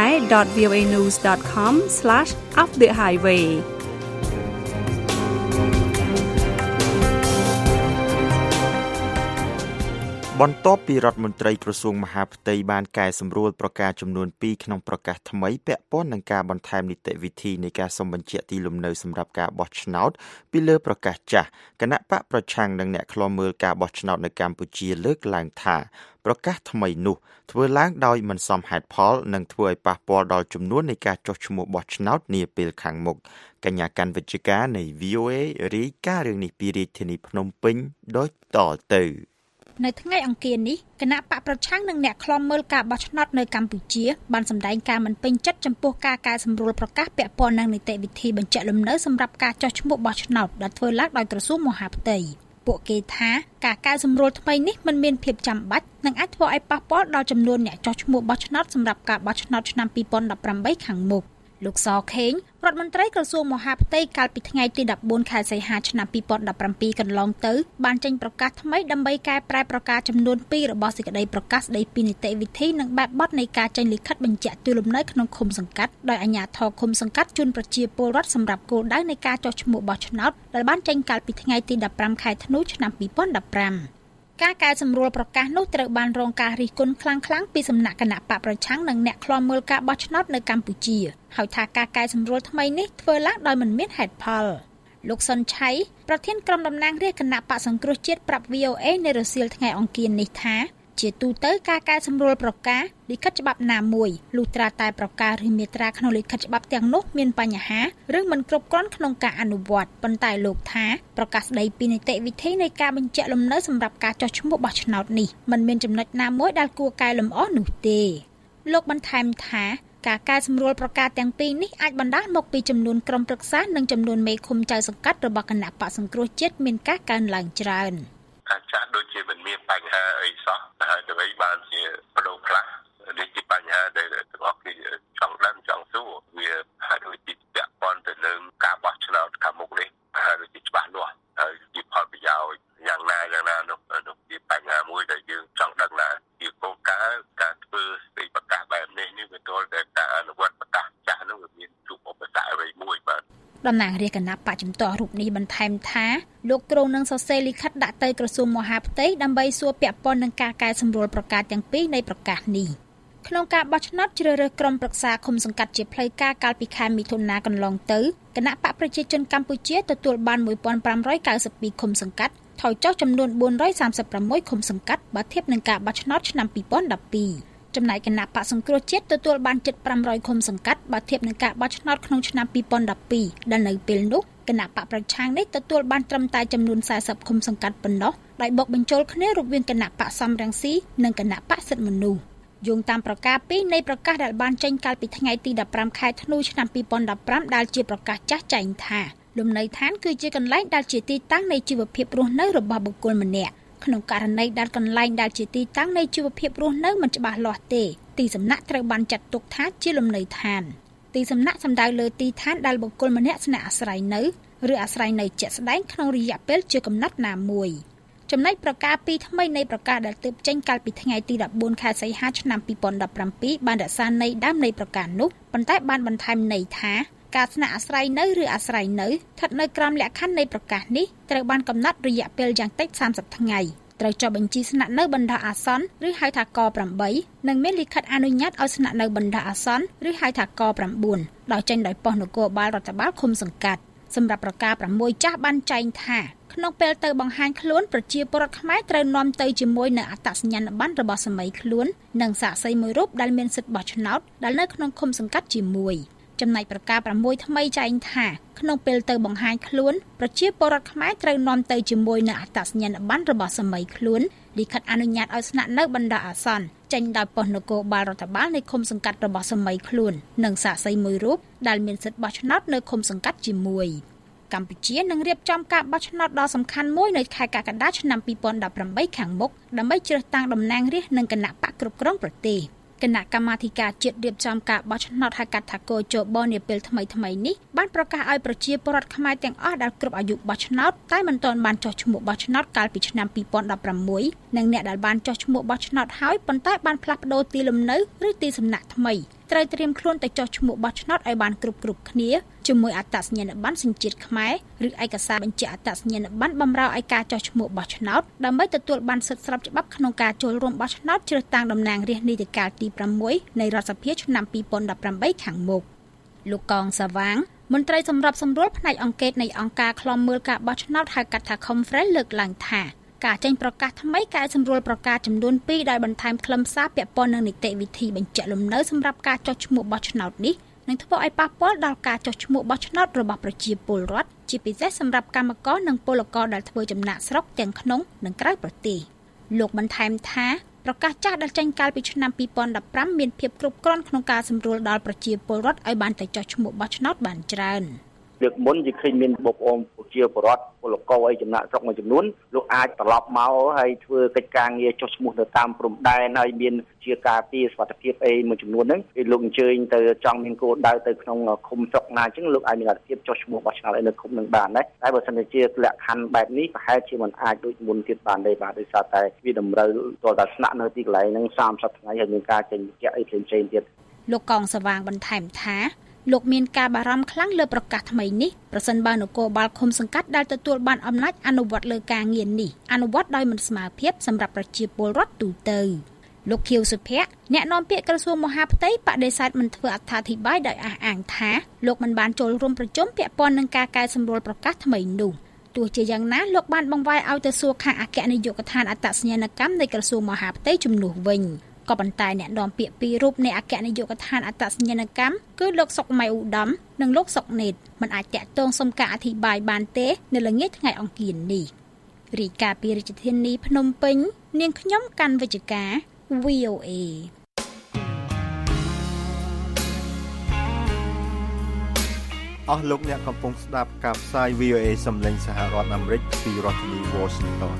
khmer.voanews.com/offthehighway បន្ទាប់ពីរដ្ឋមន្ត្រីក្រសួងមហាផ្ទៃបានកែសម្រួលប្រកាសចំនួន2ក្នុងប្រកាសថ្មីពាក់ព័ន្ធនឹងការបន្ថែមនីតិវិធីនៃការសម្បញ្ជាក់ទីលំនៅសម្រាប់ការបោះឆ្នោតពីលើប្រកាសចាស់គណៈបកប្រឆាំងនិងអ្នកឃ្លាំមើលការបោះឆ្នោតនៅកម្ពុជាលើកឡើងថាប្រកាសថ្មីនោះធ្វើឡើងដោយមិនសមហេតុផលនិងធ្វើឲ្យប៉ះពាល់ដល់ចំនួននៃការចុះឈ្មោះបោះឆ្នោតនាពេលខាងមុខកញ្ញាកាន់វិជ្ជការនៃ VOA រាយការណ៍រឿងនេះពីរាជធានីភ្នំពេញដូចតទៅនៅថ្ងៃអង្គារនេះគណៈបកប្រឆាំងនិងអ្នកឃ្លាំមើលការបោះឆ្នោតនៅកម្ពុជាបានសម្ដែងការមិនពេញចិត្តចំពោះការកែសម្រួលប្រកាសពាក់ព័ន្ធនឹងនីតិវិធីបញ្ជាក់លំនៅសម្រាប់ការចុះឈ្មោះបោះឆ្នោតដែលធ្វើឡើងដោយក្រសួងមហាផ្ទៃពួកគេថាការកែសម្រួលថ្មីនេះមិនមានភាពចាំបាច់និងអាចធ្វើឲ្យប៉ះពាល់ដល់ចំនួនអ្នកចុះឈ្មោះបោះឆ្នោតសម្រាប់ការបោះឆ្នោតឆ្នាំ2018ខាងមុខលោកសខេងរដ្ឋមន្ត្រីក្រសួងមហាផ្ទៃកាលពីថ្ងៃទី14ខែសីហាឆ្នាំ2017កន្លងទៅបានចេញប្រកាសថ្មីដើម្បីកែប្រែប្រកាសចំនួន2របស់សេចក្តីប្រកាសស្តីពីនីតិវិធីនិងបែបបទនៃការចេញលិខិតបញ្ជាក់ទីលំនៅក្នុងឃុំសង្កាត់ដោយអាជ្ញាធរឃុំសង្កាត់ជូនប្រជាពលរដ្ឋសម្រាប់គោលដៅនៃការចុះឈ្មោះបោះឆ្នោតដែលបានចេញកាលពីថ្ងៃទី15ខែធ្នូឆ្នាំ2015 ការកែសម្រួលប្រកាសនោះត្រូវបានរងការរិះគន់ខ្លាំងៗពីសំណាក់គណៈបកប្រឆាំងនិងអ្នកឃ្លាំមើលការបោះឆ្នោតនៅកម្ពុជាហើយថាការកែសម្រួលថ្មីនេះធ្វើឡើងដោយមិនមានហេតុផលលោកសុនឆៃប្រធានក្រុមតំណាងរាស្ត្រគណៈបកសង្គ្រោះជាតិប្រាប់ VOA នៅរសៀលថ្ងៃអង្គារនេះថាជាទូទៅការកែសម្រួលប្រកាសលិខិតច្បាប់ណាមួយលុះត្រាតែប្រកាសឬមាត្រាក្នុងលិខិតច្បាប់ទាំងនោះមានបញ្ហាឬមិនគ្រប់គ្រាន់ក្នុងការអនុវត្តប៉ុន្តែលោកថាប្រកាសស្ដីពីនីតិវិធីនៃការបញ្ជាក់លំនៅសម្រាប់ការចុះឈ្មោះបោះឆ្នោតនេះមិនមានចំណុចណាមួយដែលគួរកែលម្អនោះទេលោកបន្ថែមថាការកែសម្រួលប្រកាសទាំងពីរនេះអាចបណ្ដាលមកពីចំនួនក្រុមប្រឹក្សានិងចំនួនមេឃុំចៅសង្កាត់របស់គណៈបកសង្គ្រោះជាតិមានការកើនឡើងច្រើនចាស់ដូចជាមិនមានបញ្ហាអីសោះហើយដើម្បីបានជាបដូរខ្លះនេះជាបញ្ហាដែលទាំងអស់គ្នាចង់ដឹងចង់សួរវាហើយដូចជាពាក់ព័ន្ធទៅនឹងការបោះឆ្នោតខាងមុខនេះហើយដូចជាច្បាស់លាស់ហើយជាផលប្រយោជន៍យ៉ាងណានោះជាបញ្ហាមួយដែលយើងចង់ដឹងថាជាគោលការណ៍ការធ្វើសេចក្ដីប្រកាសបែបនេះវាទល់តែការអនុវត្តប្រកាសចាស់នោះវាមានជួបឧបសគ្គអ្វីមួយបាទតំណាងរាជគណៈបកជំទាស់រូបនេះបន្ថែមថាលោកគ្រងនឹងសរសេរលិខិតដាក់ទៅក្រសួងមហាផ្ទៃដើម្បីសួរពាក់ព័ន្ធនឹងការកែសម្រួលប្រកាសទាំងពីរនៃប្រកាសនេះក្នុងការបោះឆ្នោតជ្រើសរើសក្រុមប្រឹក្សាឃុំសង្កាត់ជាផ្លូវការកាលពីខែមិថុនាកន្លងទៅគណៈបកប្រជាជនកម្ពុជាទទួលបាន1592ឃុំសង្កាត់ថយចុះចំនួន436ឃុំសង្កាត់បើធៀបនឹងការបោះឆ្នោតឆ្នាំ2012ចំណែកគណៈបកសង្គ្រោះជាតិទទួលបានជិត500ឃុំសង្កាត់បើធៀបនឹងការបោះឆ្នោតក្នុងឆ្នាំ2012ដែលនៅពេលនោះគណៈបកប្រឆាំងនេះទទួលបានត្រឹមតែចំនួន40ឃុំសង្កាត់ប៉ុណ្ណោះដោយបូកបញ្ចូលគ្នារវាងគណៈបកសំរងស៊ីនិងគណៈបកសិទ្ធិមនុស្សយោងតាមប្រកាស2នៃប្រកាសដែលបានចេញកាលពីថ្ងៃទី15ខែធ្នូឆ្នាំ2015ដែលជាប្រកាសចាស់ចែងថាលំនៅឋានគឺជាកន្លែងដែលជាទីតាំងនៃជីវភាពរស់នៅរបស់បុគ្គលម្នាក់ក្នុងករណីដែលកន្លែងដែលជាទីតាំងនៃជីវភាពរស់នៅមិនច្បាស់លាស់ទេទីសំណាក់ត្រូវបានចាត់ទុកថាជាលំនៅឋានទីសំណាក់សំដៅលើទីឋានដែលបុគ្គលម្នាក់ស្នាក់អាស្រ័យនៅឬអាស្រ័យនៅជាក់ស្ដែងក្នុងរយៈពេលជាកំណត់ណាមួយចំណែកប្រកាស2ថ្មីនៃប្រកាសដែលទើបចេញកាលពីថ្ងៃទី14ខែសីហាឆ្នាំ2017បានរក្សាន័យដើមនៃប្រកាសនោះប៉ុន្តែបានបន្ថែមន័យថាការស្នាក់អាស្រ័យនៅឬអាស្រ័យនៅស្ថិតនៅក្រោមលក្ខខណ្ឌនៃប្រកាសនេះត្រូវបានកំណត់រយៈពេលយ៉ាងតិច30ថ្ងៃត្រូវចុះបញ្ជីស្នាក់នៅបណ្ដោះអាសន្នឬហៅថាក8និងមានលិខិតអនុញ្ញាតឲ្យស្នាក់នៅបណ្ដោះអាសន្នឬហៅថាក9ដោយចេញដោយប៉ុស្តិ៍នគរបាលរដ្ឋបាលឃុំសង្កាត់សម្រាប់ប្រកាស6ចាស់បានចែងថាក្នុងពេលទៅបង្ហាញខ្លួនប្រជាពលរដ្ឋខ្មែរត្រូវនាំទៅជាមួយនឹងអត្តសញ្ញាណប័ណ្ណរបស់សាមីខ្លួននិងសាក្សីមួយរូបដែលមានសិទ្ធិបោះឆ្នោតដែលនៅក្នុងឃុំសង្កាត់ជាមួយចំណែកប្រកាស6ថ្មីចែងថាក្នុងពេលទៅបង្ហាញខ្លួនប្រជាពលរដ្ឋខ្មែរត្រូវនាំទៅជាមួយនឹងអត្តសញ្ញាណប័ណ្ណរបស់សាមីខ្លួនលិខិតអនុញ្ញាតឲ្យស្នាក់នៅបណ្ដោះអាសន្នចេញដោយប៉ុស្តិ៍នគរបាលរដ្ឋបាលនៃឃុំសង្កាត់របស់សាមីខ្លួននិងសាក្សីមួយរូបដែលមានសិទ្ធិបោះឆ្នោតនៅឃុំសង្កាត់ជាមួយកម្ពុជានឹងរៀបចំការបោះឆ្នោតដ៏សំខាន់មួយនៅខែកក្កដាឆ្នាំ2018ខាងមុខដើម្បីជ្រើសតាំងតំណាងរាស្ត្រនិងគណៈបកគ្រប់គ្រងប្រទេសគណៈកម្មាធិការជាតិរៀបចំការបោះឆ្នោតហៅកាត់ថាកោជបនាពេលថ្មីនេះបានប្រកាសឲ្យប្រជាពលរដ្ឋខ្មែរទាំងអស់ដែលគ្រប់អាយុបោះឆ្នោតតែមិនទាន់បានចុះឈ្មោះបោះឆ្នោតកាលពីឆ្នាំ2016និងអ្នកដែលបានចុះឈ្មោះបោះឆ្នោតហើយប៉ុន្តែបានផ្លាស់ប្ដូរទីលំនៅឬទីសំណាក់ថ្មីត្រូវត្រៀមខ្លួនទៅចុះឈ្មោះបោះឆ្នោតឲ្យបានគ្រប់គ្នាជាមួយអត្តសញ្ញាណប័ណ្ណសញ្ជាតិខ្មែរឬឯកសារបញ្ជាក់អត្តសញ្ញាណប័ណ្ណបម្រើឲ្យការចុះឈ្មោះបោះឆ្នោតដើម្បីទទួលបានសិទ្ធិស្របច្បាប់ក្នុងការចូលរួមបោះឆ្នោតជ្រើសតាំងតំណាងរាស្ត្រនីតិកាលទី6នៃរដ្ឋសភាឆ្នាំ2018ខាងមុខលោកកងសាវាងមន្ត្រីសម្របសម្រួលផ្នែកអង្គការនៃអង្គការឃ្លាំមើលការបោះឆ្នោតហៅកាត់ថា Conference លើកឡើងថាការចេញប្រកាសថ្មីកែសម្រួលប្រកាសចំនួន2ដោយបន្ថែមខ្លឹមសារពាក់ព័ន្ធនឹងនីតិវិធីបញ្ជាក់លំនៅសម្រាប់ការចុះឈ្មោះបោះឆ្នោតនេះនឹងធ្វើឲ្យប៉ះពាល់ដល់ការចុះឈ្មោះបោះឆ្នោតរបស់ប្រជាពលរដ្ឋជាពិសេសសម្រាប់កម្មករនិងពលករដែលធ្វើចំណាកស្រុកទាំងក្នុងនិងក្រៅប្រទេសលោកបន្ថែមថាប្រកាសចាស់ដែលចេញកាលពីឆ្នាំ2015មានភាពគ្រប់គ្រាន់ក្នុងការសម្រួលដល់ប្រជាពលរដ្ឋឲ្យបានទៅចុះឈ្មោះបោះឆ្នោតបានច្រើនលើកមុនយើងឃើញមានបងប្អូនប្រជាពលរដ្ឋពលករអីចំណាក់ស្រុកមួយចំនួនលោកអាចត្រឡប់មកហើយធ្វើកិច្ចការងារចុះឈ្មោះនៅតាមព្រំដែនហើយមានជាការពារសុខភាពអីមួយចំនួនហ្នឹងគឺលោកអញ្ជើញទៅចង់មានគោលដៅទៅក្នុងឃុំស្រុកណាអញ្ចឹងលោកអាចមានលទ្ធភាពចុះឈ្មោះបោះឆ្នោតនៅឃុំនឹងបានដែរតែបើសិនជាលក្ខខណ្ឌបែបនេះប្រហែលជាមិនអាចដូចមុនទៀតបានទេបាទដោយសារតែវាតម្រូវតតែស្នាក់នៅទីកន្លែងហ្នឹង30ថ្ងៃហើយមានការចេញបញ្ជាក់អីផ្សេងៗទៀតលោកកងសវាងបន្ថែមថាលោកមានការបារម្ភខ្លាំងលើប្រកាសថ្មីនេះប្រសិនបើនគរបាលឃុំសង្កាត់ដែលទទួលបានអំណាចអនុវត្តលើការងារនេះអនុវត្តដោយមិនស្មើភាពសម្រាប់ប្រជាពលរដ្ឋទូទៅលោកខៀវសុភ័ក្រអ្នកនាំពាក្យក្រសួងមហាផ្ទៃបដិសេធមិនធ្វើអត្ថាធិប្បាយដោយអះអាងថាលោកមិនបានចូលរួមប្រជុំពាក់ព័ន្ធនឹងការកែសម្រួលប្រកាសថ្មីនោះទោះជាយ៉ាងណាលោកបានបង្វែរឲ្យទៅសួរខាងអគ្គនាយកដ្ឋានអត្តសញ្ញាណកម្មនៃក្រសួងមហាផ្ទៃជំនួសវិញក៏ប៉ុន្តែអ្នកនាំពាក្យពីររូបនៃអគ្គនាយកដ្ឋានអត្តសញ្ញាណកម្មគឺលោកសុកម៉ៃឧត្តមនិងលោកសុកណេតមិនអាចតាក់ទងសុំការអធិប្បាយបានទេនៅល្ងាចថ្ងៃអង្គារនេះរាយការណ៍ពីរាជធានីភ្នំពេញនាងខ្ញុំកាន់វិជ្ជការ VOA អស់លោកអ្នកកំពុងស្ដាប់ការផ្សាយ VOA សំឡេងសហរដ្ឋអាមេរិកពីរដ្ឋធានី Washington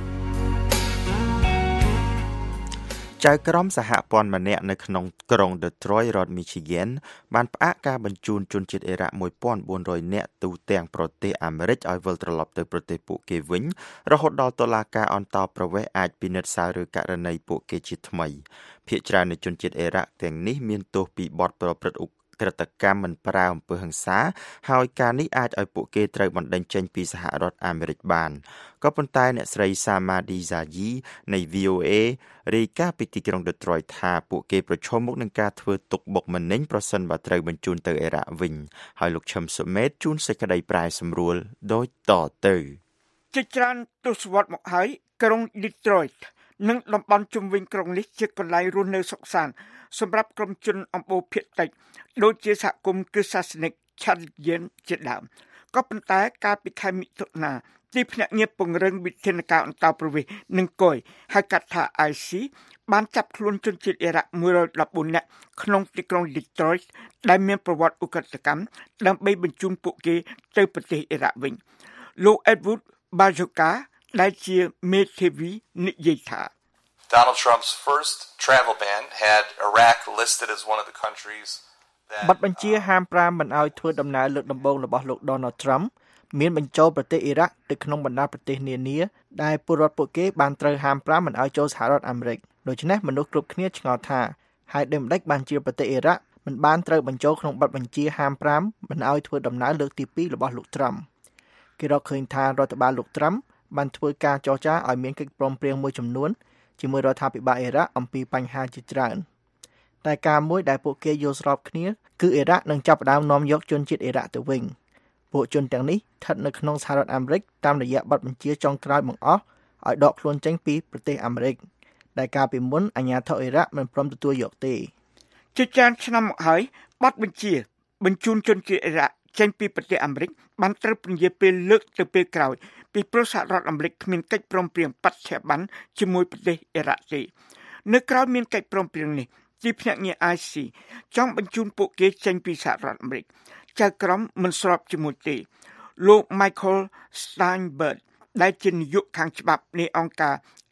ចៅក្រមសហព័ន្ធម្នាក់នៅក្នុងក្រុង Detroit រដ្ឋ Michigan បានផ្អាកការបញ្ជូនជនជាតិអ៊ីរ៉ាក់ 1400 នាក់ទូទាំងប្រទេសអាមេរិកឲ្យវិលត្រឡប់ទៅប្រទេសពួកគេវិញរហូតដល់តុលាការអន្តរប្រវេសន៍អាចពិនិត្យសារឬករណីពួកគេជាថ្មីភាគច្រើននៃជនជាតិអ៊ីរ៉ាក់ទាំងនេះមានទោសពីបទប្រព្រឹត្តក្រតកម្មមិនប្រើអំពើហិង្សាហើយការនេះអាចឲ្យពួកគេត្រូវបណ្តេញចេញពីសហរដ្ឋអាមេរិកបានក៏ប៉ុន្តែអ្នកស្រី Samadi Zayi នៃ VOA រាយការណ៍ពីទីក្រុង Detroit ថាពួកគេប្រឈមមុខនឹងការធ្វើទុកបុកម្នេញប្រសិនបើត្រូវបញ្ជូនទៅអ៊ីរ៉ាក់វិញហើយលោកឈឹមសុមេតជួនសេចក្តីប្រែសម្រួលដូចតទៅជាច្រើនទសវត្សរ៍មកហើយក្រុង Detroit និងតំបន់ជុំវិញក្រុងនេះជាកន្លែងរស់នៅសុខសាន្តសម្រាប់ក្រុមជនអំបូរភាគតិចដូចជាសហគមន៍គ្រិស្តសាសនិក Chaldean ជាដើមក៏ប៉ុន្តែកាលពីខែមិថុនាទីភ្នាក់ងារពង្រឹងវិធានការអន្តរប្រវេសន៍និងគយហៅកាត់ថា IC បានចាប់ខ្លួនជនជាតិអ៊ីរ៉ាក់114នាក់ក្នុងទីក្រុង Detroit ដែលមានប្រវត្តិឧក្រិដ្ឋកម្មដើម្បីបញ្ជូនពួកគេទៅប្រទេសអ៊ីរ៉ាក់វិញលោក Edward Bajoka ដែលជាមេធាវីនិយាយថា Donald Trump's first travel ban had Iraq listed as one of the countries that បទបញ្ជាហាម5មិនឲ្យធ្វើដំណើរលើកដំបូងរបស់លោក Donald Trump មានបញ្ចូលប្រទេសអ៊ីរ៉ាក់ទៅក្នុងបណ្ដាប្រទេសនានាដែលពលរដ្ឋពួកគេបានត្រូវហាម5មិនឲ្យចូលសហរដ្ឋអាមេរិកដូច្នេះមនុស្សគ្រប់គ្នាឆ្ងល់ថាហេតុដូចម្តេចបានជាប្រទេសអ៊ីរ៉ាក់មិនបានត្រូវបញ្ចូលក្នុងបទបញ្ជាហាម5មិនឲ្យធ្វើដំណើរលើកទី2របស់លោក Trump គេរកឃើញថារដ្ឋបាលលោក Trump បានធ្វើការចរចាឲ្យមានកិច្ចព្រមព្រៀងមួយចំនួនជាមួយរដ្ឋាភិបាលអ៊ីរ៉ាក់អំពីបញ្ហាជាច្រើនតែការមួយដែលពួកគេយល់ស្របគ្នាគឺអ៊ីរ៉ាក់នឹងចាប់ផ្ដើមនាំយកជនជាតិអ៊ីរ៉ាក់ទៅវិញពួកជនទាំងនេះស្ថិតនៅក្នុងសហរដ្ឋអាមេរិកតាមរយៈបទបញ្ជាចុងក្រោយបង្អស់ឲ្យដកខ្លួនចេញពីប្រទេសអាមេរិកដែលកាលពីមុនអាជ្ញាធរអ៊ីរ៉ាក់មិនព្រមទទួលយកទេជាច្រើនឆ្នាំមកហើយបទបញ្ជាបញ្ជូនជនជាតិអ៊ីរ៉ាក់ចេញពីប្រទេសអាមេរិកបានត្រូវពន្យាពេលលើកទៅពេលក្រោយពីប្រសហរដ្ឋអាមេរិកគ្មានកិច្ចព្រមព្រៀងបច្ឆេប័នជាមួយប្រទេសអ៊ីរ៉ាក់ទេនៅក្រៅមានកិច្ចព្រមព្រៀងនេះទីភ្នាក់ងារ IC ចង់បញ្ជូនពួកគេចេញពីសហរដ្ឋអាមេរិកចៅក្រមមិនស្របជាមួយទេលោក Michael Steinberg ដែលជានាយកខាងច្បាប់នៃអង្គការ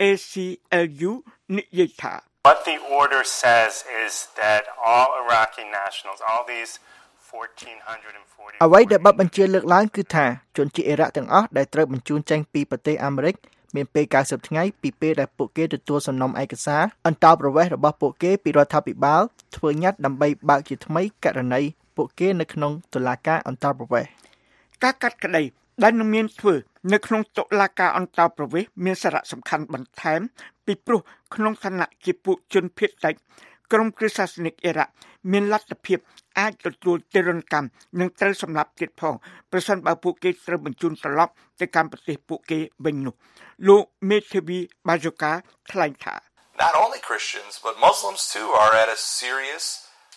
ACLU និយាយថា What the order says is that all Iraqi nationals all these 1440 អ្វីដែលបទបញ្ជាលើកឡើងគឺថាជនជាតិអ៊ីរ៉ាក់ទាំងអស់ដែលត្រូវបញ្ជូនចេញពីប្រទេសអាមេរិកមានពេល90ថ្ងៃពីពេលដែលពួកគេទទួលសំណុំឯកសារអន្តរប្រវេសន៍របស់ពួកគេពីរដ្ឋាភិបាលធ្វើញត្តិដើម្បីបើកជាថ្មីករណីពួកគេនៅក្នុងតុលាការអន្តរប្រវេសន៍ការកាត់ក្តីដែលនឹងមានធ្វើនៅក្នុងតុលាការអន្តរប្រវេសន៍មានសារៈសំខាន់បន្ថែមពីព្រោះក្នុងឋានៈជាពួកជនភៀសតិចក្រុមគ្រិស្តសាសនិកអ៊ីរ៉ាក់មានលទ្ធភាពអាចទទួលទរណកម្មនិងត្រូវសម្លាប់ទៀតផងប្រសិនបើពួកគេត្រូវបញ្ជូនត្រឡប់ទៅកាន់ប្រទេសពួកគេវិញនោះលោកមេធាវី Bajoka ថ្លែងថា Not only Christians but Muslims too are at a serious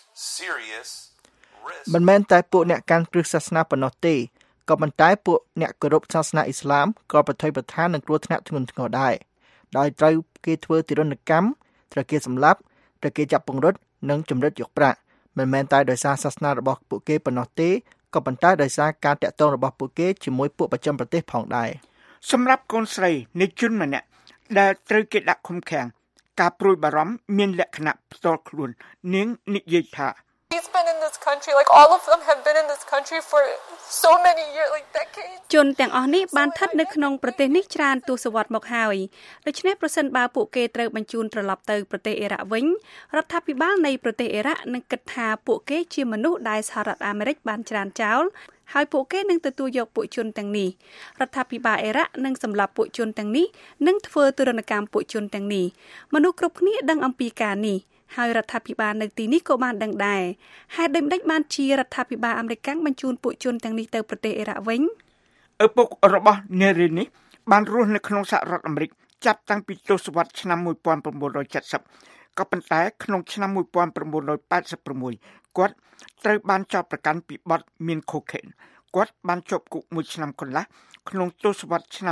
risk មិនមែនតែពួកអ្នកកាន់គ្រឹះសាសនាប៉ុណ្ណោះទេក៏ប៉ុន្តែពួកអ្នកគោរពសាសនាអ៊ីស្លាមក៏ប្រថុយប្រថាននឹងគ្រោះថ្នាក់ធ្ងន់ធ្ងរដែរដោយត្រូវគេធ្វើទរណកម្មត្រូវគេសម្លាប់ត្រូវគេចាប់ពង្រត់និងជំរិតយកប្រាក់មិនមែនតែដោយសារសាសនារបស់ពួកគេប៉ុណ្ណោះទេក៏ប៉ុន្តែដោយសារការតាក់ទងរបស់ពួកគេជាមួយពួកប្រចាំប្រទេសផងដែរសម្រាប់កូនស្រីនៃជនម្នាក់ដែលត្រូវគេដាក់ឃុំឃាំងការព្រួយបារម្ភមានលក្ខណៈផ្ទាល់ខ្លួននាងនិយាយថា He's been in this country, like all of them have been in this country for so many years, like decades. ជនទាំងអស់នេះបានស្ថិតនៅក្នុងប្រទេសនេះច្រើនទសវត្សរ៍មកហើយដូច្នេះប្រសិនបើពួកគេត្រូវបញ្ជូនត្រឡប់ទៅប្រទេសអ៊ីរ៉ាក់វិញរដ្ឋាភិបាលនៃប្រទេសអ៊ីរ៉ាក់នឹងគិតថាពួកគេជាមនុស្សដែលសហរដ្ឋអាមេរិកបានច្រានចោលហើយពួកគេនឹងទទួលយកពួកជនទាំងនេះរដ្ឋាភិបាលអ៊ីរ៉ាក់នឹងសម្លាប់ពួកជនទាំងនេះនិងធ្វើទរណកម្មពួកជនទាំងនេះមនុស្សគ្រប់គ្នាដឹងអំពីការនេះហើយរដ្ឋាភិបាលនៅទីនេះក៏បានដឹងដែរហេតុដូចម្តេចបានជារដ្ឋាភិបាលអាមេរិកបញ្ជូនពួកជនទាំងនេះទៅប្រទេសអ៊ីរ៉ាក់វិញឪពុករបស់នេរីនេះបានរស់នៅក្នុងសហរដ្ឋអាមេរិកចាប់តាំងពីទសវត្សរ៍ឆ្នាំ1970ក៏ប៉ុន្តែក្នុងឆ្នាំ1986គាត់ត្រូវបានចោទប្រកាន់ពីបទមានខូខេនគាត់បានជាប់គុក1ឆ្នាំកន្លះក្នុងទសវត្សរ៍ឆ្នាំ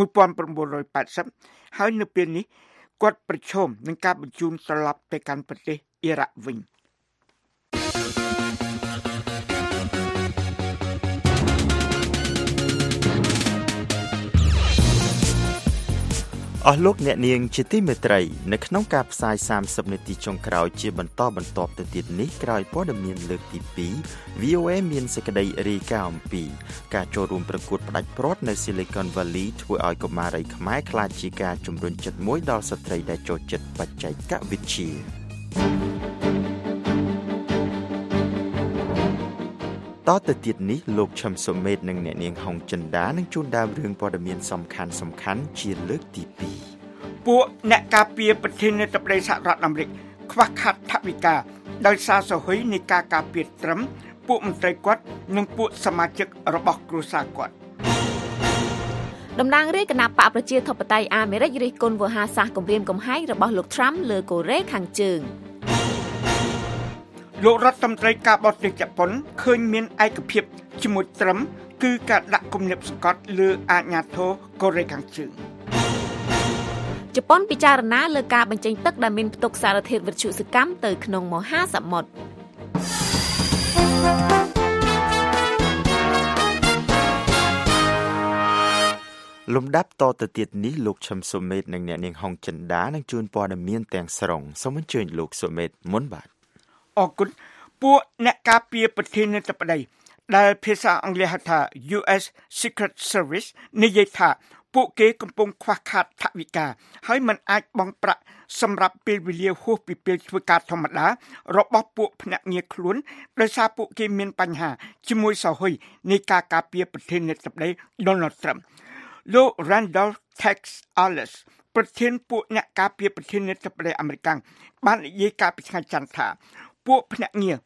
1980ហើយនៅពេលនេះគាត់ប្រឈមនឹងការបញ្ជូនត្រឡប់ទៅកាន់ប្រទេសអ៊ីរ៉ាក់វិញអស់លោកអ្នកនាងជាទីមេត្រីនៅក្នុងការផ្សាយ30នាទីចុងក្រោយជាបន្តបន្ទាប់ទៅទៀតនេះក្រោយព័ត៌មានលើកទី2 VOA មានសេចក្តីរាយការណ៍អំពីការចូលរួមប្រកួតផ្ដាច់ព្រ័ត្រនៅ Silicon Valley ធ្វើឲ្យកុមារីខ្មែរខ្លាចជាការជំរុញចិត្តមួយដល់ស្ត្រីដែលចូលចិត្តបច្ចេកវិទ្យាតទៅទៀតនេះលោកឈឹមសុមេតនិងអ្នកនាងហុងចិនដានឹងជួនដើមរឿងព័ត៌មានសំខាន់ជាលើកទី2 ពួកអ្នកការពារប្រធានាធិបតីសហរដ្ឋអាមេរិកខ្វះខាតថវិកាដោយសារសហគមន៍នៃការការពារត្រឹមពួកមន្ត្រីគាត់និងពួកសមាជិករបស់គ្រួសារគាត់តំណាងរាជគណៈបកប្រជាធិបតេយ្យអាមេរិករិះគន់វោហារសាស្ត្រគម្រាមកំហែងរបស់លោក Trump លើកូរ៉េខាងជើងលោករដ្ឋមន្ត្រីការបរទេសជប៉ុនឃើញមានឯកភាពជាមួយត្រឹមគឺការដាក់គំនាបសង្កត់លើអាជ្ញាធរកូរ៉េខាងជើងជប៉ុនពិចារណាលើការបញ្ចេញទឹកដែលមានផ្ទុកសារធាតុវិទ្យុសកម្មទៅក្នុងមហាសមុទ្រលំដាប់តទៅទៀតនេះលោកឈឹមសុមេតនិងអ្នកនាងហុងចិនដានឹងជួនព័ត៌មានទាំងស្រុងសូមអញ្ជើញលោកសុមេតមុនបាទអរគុណពួកអ្នកការពារប្រធានាធិបតីដែលភាសាអង់គ្លេសហៅថា US Secret Service និយាយថាពួកគេកំពុងខ្វះខាតថវិកាហើយមិនអាចបង់ប្រាក់សម្រាប់ពេលវេលាហួសពីពេលធ្វើការធម្មតារបស់ពួកភ្នាក់ងារខ្លួនដោយសារពួកគេមានបញ្ហាជាមួយសហគមន៍នៃការការពារប្រធានាធិបតី Donald Trump លោក Randall Tex Alles ប្រធានពួកអ្នកការពារប្រធានាធិបតីអាមេរិកបាននិយាយកាលពីថ្ងៃច័ន្ទថាពួកភ្នាក់ងារ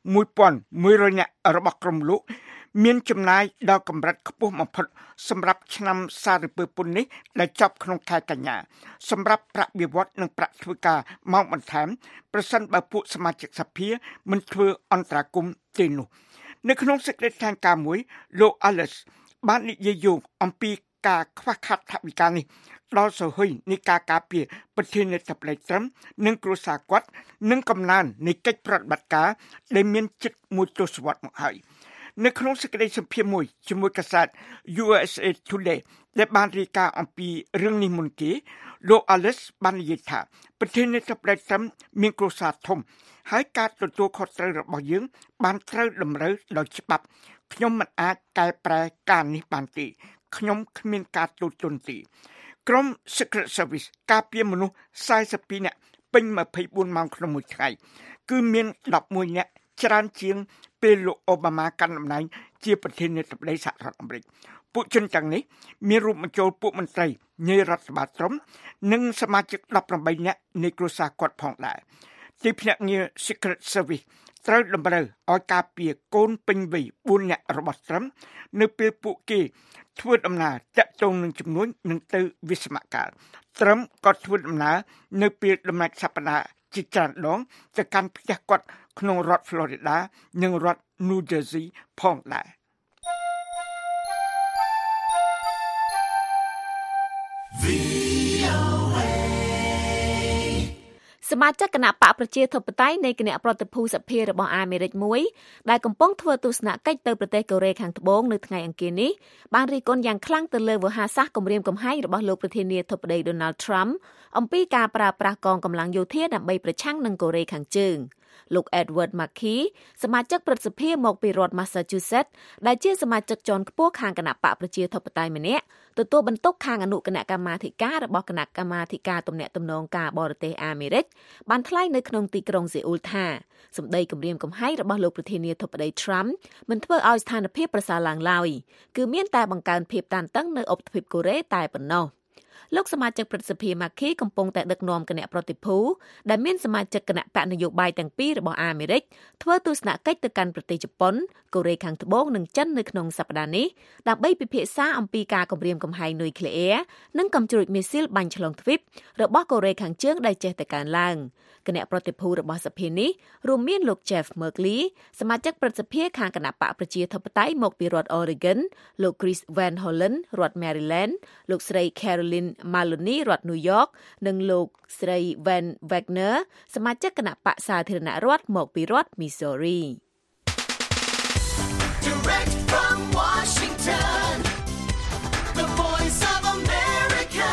1,100 នាក់របស់ក្រុមលោកមានចំណាយដល់កម្រិតខ្ពស់បំផុតសម្រាប់ឆ្នាំសារពើពន្ធនេះដែលចប់ក្នុងខែកញ្ញាសម្រាប់ប្រាក់បៀវត្សនិងប្រាក់ធ្វើការម៉ោងបន្ថែមប្រសិនបើពួកសមាជិកសភាមិនធ្វើអន្តរាគមន៍ទេនោះនៅក្នុងសេចក្តីថ្លែងការណ៍មួយលោក Alice បាននិយាយយោងអំពីការខ្វះខាតថវិកានេះដល់សហគមន៍នៃការការពារប្រធានាធិបតីត្រឹមនិងគ្រួសារគាត់និងកំណើននៃកិច្ចប្រតិបត្តិការដែលមានជិតមួយទសវត្សរ៍មកហើយនៅក្នុងសេចក្តីសម្ភាសន៍មួយជាមួយកាសែត USA Today ដែលបានរាយការណ៍អំពីរឿងនេះមុនគេលោក Alice បាននិយាយថាប្រធានាធិបតីត្រឹមមានគ្រួសារធំហើយការទទួលខុសត្រូវរបស់យើងបានត្រូវតម្រូវដោយច្បាប់ខ្ញុំមិនអាចកែប្រែការនេះបានទេខ្ញុំគ្មានការទូតទន្ទេក្រុម Secret Service ការពារមនុស្ស42នាក់ពេញ24ម៉ោងក្នុងមួយថ្ងៃគឺមាន11នាក់ច្រើនជាងពេលលោកអូបាម៉ាកាន់តំណែងជាប្រធានាធិបតីសហរដ្ឋអាមេរិកពួកជនទាំងនេះមានរួមបញ្ចូលពួកមន្ត្រីនៃរដ្ឋបាលត្រឹមនិងសមាជិក18នាក់នៃគ្រួសារគាត់ផងដែរទីភ្នាក់ងារ Secret Service ត្រូវតម្រូវឲ្យការពារកូនពេញវ័យ4នាក់របស់ត្រឹមនៅពេលពួកគេធ្វើដំណើរតាក់ទងនឹងជំនួយនឹងទៅវិស្សមកាលត្រឹមក៏ធ្វើដំណើរនៅពេលដំណាច់សប្តាហ៍ជាច្រើនដងទៅកាន់ផ្ទះគាត់ក្នុងរដ្ឋ Florida និងរដ្ឋ New Jersey ផងដែរសមាជិកគណៈបកប្រជាធិបតេយ្យនៃគណៈប្រតិភូសភារបស់អាមេរិកមួយដែលកំពុងធ្វើទស្សនកិច្ចទៅប្រទេសកូរ៉េខាងត្បូងនៅថ្ងៃអង្គារនេះបានរិះគន់យ៉ាងខ្លាំងទៅលើវោហារសាស្ត្រគម្រាមកំហែងរបស់លោកប្រធានាធិបតី Donald Trump អំពីការប្រើប្រាស់កងកម្លាំងយោធាដើម្បីប្រឆាំងនឹងកូរ៉េខាងជើងលោក Edward Markey សមាជិកព្រឹទ្ធសភាមកពីរដ្ឋ Massachusetts ដែលជាសមាជិកជាន់ខ្ពស់ខាងគណៈបកប្រជាធិបតេយ្យម្នាក់ទទួលបន្ទុកខាងអនុគណៈកម្មាធិការរបស់គណៈកម្មាធិការទំនាក់ទំនងការបរទេសអាមេរិកបានថ្លែងនៅក្នុងទីក្រុងសេអ៊ូលថាសម្ដីគម្រាមកំហែងរបស់លោកប្រធានាធិបតី Trump មិនធ្វើឲ្យស្ថានភាពប្រសើរឡើងឡើយគឺមានតែបង្កើនភាពតានតឹងនៅឧបទ្វីបកូរ៉េតែប៉ុណ្ណោះលោកសមាជិកព្រឹទ្ធសភា Markey កំពុងតែដឹកនាំគណៈប្រតិភូដែលមានសមាជិកគណៈបកនយោបាយទាំងពីររបស់អាមេរិកធ្វើទស្សនកិច្ចទៅកាន់ប្រទេសជប៉ុនកូរ៉េខាងត្បូងនិងចិននៅក្នុងសប្តាហ៍នេះដើម្បីពិភាក្សាអំពីការគម្រាមកំហែងនុយក្លេអ៊ែរនិងកាំជ្រួចមីស៊ីលបាញ់ឆ្លងទ្វីបរបស់កូរ៉េខាងជើងដែលចេះតែកើនឡើងគណៈប្រតិភូរបស់សភានេះរួមមានលោក Jeff Merkley សមាជិកព្រឹទ្ធសភាខាងគណៈបកប្រជាធិបតេយ្យមកពីរដ្ឋ Oregon លោក Chris Van Hollen រដ្ឋ Maryland លោកស្រី Caroline Maloney រដ្ឋ New York និងលោកស្រី Van Wagner សមាជិកគណៈបកសាធារណរដ្ឋមកពីរដ្ឋ Missouri Direct from Washington, the voice of America,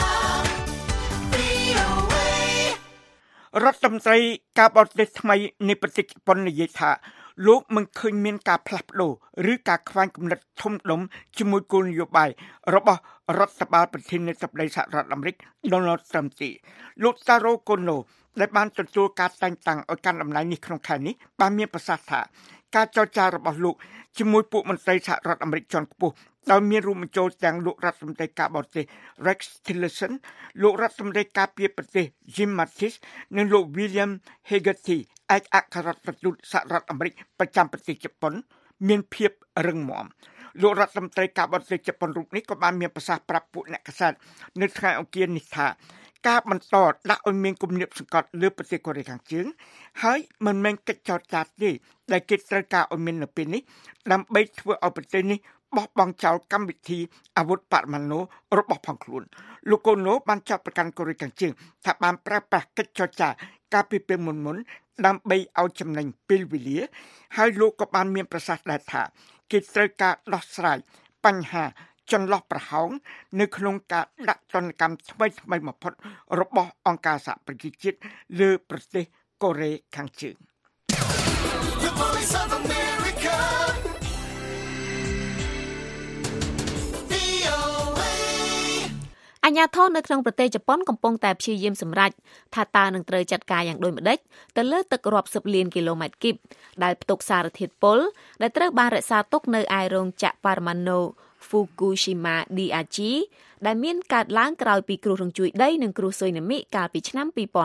VOA. រដ្ឋមន្ត្រីការបរទេសថ្មីនៃប្រទេសជប៉ុននិយាយថាលោកមិនឃើញមានការផ្លាស់ប្ដូរឬការខ្វែងគំនិតធំដុំជាមួយគោលនយោបាយរបស់រដ្ឋបាលប្រធានាធិបតីសហរដ្ឋអាមេរិក Donald Trump ទេលោក Taro Kono ដែលបានទទួលការតែងតាំងឲ្យកាន់តំណែងនេះក្នុងខែនេះបានមានប្រសាសន៍ថាការចរចារបស់លោកជាមួយពួកមន្ត្រីសហរដ្ឋអាមេរិកជាន់ខ្ពស់ដោយមានរួមបញ្ចូលទាំងលោករដ្ឋមន្ត្រីការបរទេស Rex Tillerson លោករដ្ឋមន្ត្រីការពារប្រទេស Jim Mattis និងលោក William Hagerty ឯកអគ្គរដ្ឋទូតសហរដ្ឋអាមេរិកប្រចាំប្រទេសជប៉ុនមានភាពរឹងមាំលោករដ្ឋមន្ត្រីការបរទេសជប៉ុនរូបនេះក៏បានមានប្រសាសន៍ប្រាប់ពួកអ្នកកាសែតនៅថ្ងៃអង្គារនេះថាការបន្តដាក់ឲ្យមានគំនាបសង្កត់លើប្រទេសកូរ៉េខាងជើងហើយមិនមែនកិច្ចចរចាទេដែលគេត្រូវការឲ្យមាននៅពេលនេះដើម្បីធ្វើឲ្យប្រទេសនេះបោះបង់ចោលកម្មវិធីអាវុធបរមាណូរបស់ផងខ្លួនលោកកូណូបានចាប់ប្រកាន់កូរ៉េខាងជើងថាបានប្រើប្រាស់កិច្ចចរចាកាលពីពេលមុនដើម្បីឲ្យចំណេញពេលវេលាហើយលោកក៏បានមានប្រសាសន៍ដែរថាគេត្រូវការដោះស្រាយបញ្ហាចន្លោះប្រហោងនៅក្នុងការដាក់ទណ្ឌកម្មថ្មីបំផុតរបស់អង្គការសហប្រជាជាតិលើប្រទេសកូរ៉េខាងជើង The voice of America, VOA. អាជ្ញាធរនៅក្នុងប្រទេសជប៉ុនកំពុងតែព្យាយាមសម្រេចថាតើនឹងត្រូវចាត់ការយ៉ាងដូចម្តេចទៅលើទឹករាប់សិបលានគីឡូម៉ែត្រគីបដែលផ្ទុកសារធាតុពុលដែលត្រូវបានរក្សាទុកនៅឯរោងចក្របរមាណូ Fukushima Daiichi ដែលមានកើតឡើងក្រោយពីគ្រោះរញ្ជួយដីនិងគ្រោះស៊ូណាមិកាលពីឆ្នាំ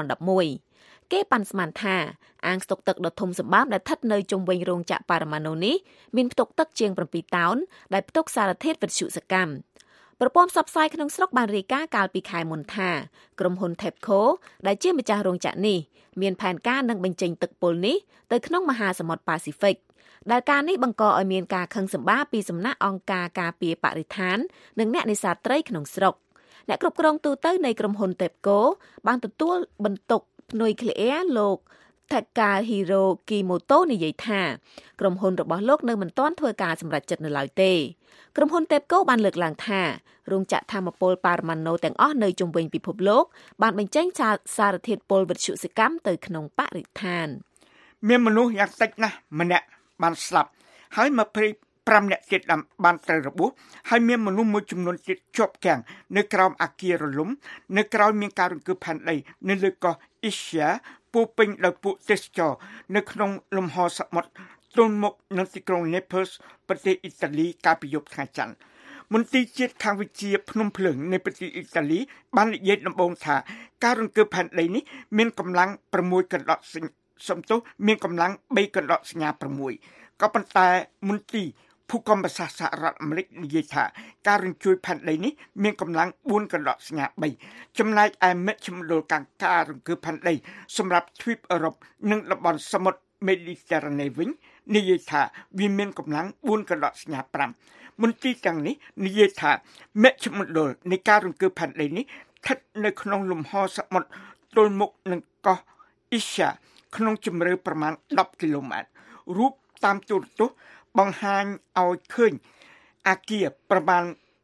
2011គេប៉ាន់ស្មានថាអាងស្តុកទឹកដ៏ធំសម្បើមដែលស្ថិតនៅជុំវិញរោងចក្របរមាណូនេះមានផ្ទុកទឹកជាង7តោនដែលផ្ទុកសារធាតុវិទ្យុសកម្មប្រព័ន្ធផ្សព្វផ្សាយក្នុងស្រុកបានរាយការណ៍កាលពីខែមុនថាក្រុមហ៊ុន TEPCO ដែលជាម្ចាស់រោងចក្រនេះមានផែនការនឹងបញ្ចេញទឹកពុលនេះទៅក្នុងមហាសមុទ្រប៉ាស៊ីហ្វិកដែលការនេះបង្កឲ្យមានការខឹងសម្បារពីសំណាក់អង្គការការពារបរិស្ថាននិងអ្នកនេសាទត្រីក្នុងស្រុកអ្នកគ្រប់គ្រងទូទៅនៃក្រុមហ៊ុន TEPCO បានទទួលបន្ទុកផ្នុយក្លេអ៊ែរលោក Takahiro Kimoto និយាយថាក្រុមហ៊ុនរបស់លោកនៅមិនទាន់ធ្វើការសម្រេចចិត្តនៅឡើយទេក្រុមហ៊ុន TEPCO បានលើកឡើងថារោងចក្រថាមពលបរមាណូទាំងអស់នៅជុំវិញពិភពលោកបានបញ្ចេញសារធាតុពុលវិទ្យុសកម្មទៅក្នុងបរិស្ថានមានមនុស្សយ៉ាងតិចណាស់ម្នាក់បានស្លាប់ហើយ25នាក់ទៀតបានត្រូវរបួសហើយមានមនុស្សមួយចំនួនទៀតជាប់គាំងនៅក្រោមអគាររលំនៅក្រោយមានការរង្គើផែនដីនៅលើកោះ Ischia ពោពេញដោយពួកទេសចរនៅក្នុងលំហសមុទ្រទល់មុខនឹងទីក្រុង Naples ប្រទេសអ៊ីតាលីកាលពីយប់ថ្ងៃច័ន្ទមន្ត្រីជាតិខាងវិទ្យាភ្នំភ្លើងនៃប្រទេសអ៊ីតាលីបាននិយាយដំបូងថាការរង្គើផែនដីនេះមានកម្លាំង6កណ្ដុតមានកម្លាំង3កណ្ដុតសញ្ញា6ក៏ប៉ុន្តែមន្ត្រីភូមិសាស្ត្រសហរដ្ឋអាមេរិកនិយាយថាការរញ្ជួយផែនដីនេះមានកម្លាំង4កណ្ដុតសញ្ញា3ចំណែកឯមជ្ឈមណ្ឌលការរង្គើផែនដីសម្រាប់ទ្វីបអឺរ៉ុបនិងតំបន់សមុទ្រ Mediterranean វិញនិយាយថាវាមានកម្លាំង4កណ្ដុតសញ្ញា5មន្ត្រីទាំងនេះនិយាយថាមជ្ឈមណ្ឌលនៃការរង្គើផែនដីនេះស្ថិតនៅក្នុងលំហសមុទ្រទល់មុខនឹងកោះ Ischia ក្នុងជម្រៅប្រមាណ10គីឡូម៉ែត្ររូបតាមទូរទស្សន៍បង្ហាញឲ្យឃើញអគារប្រមាណ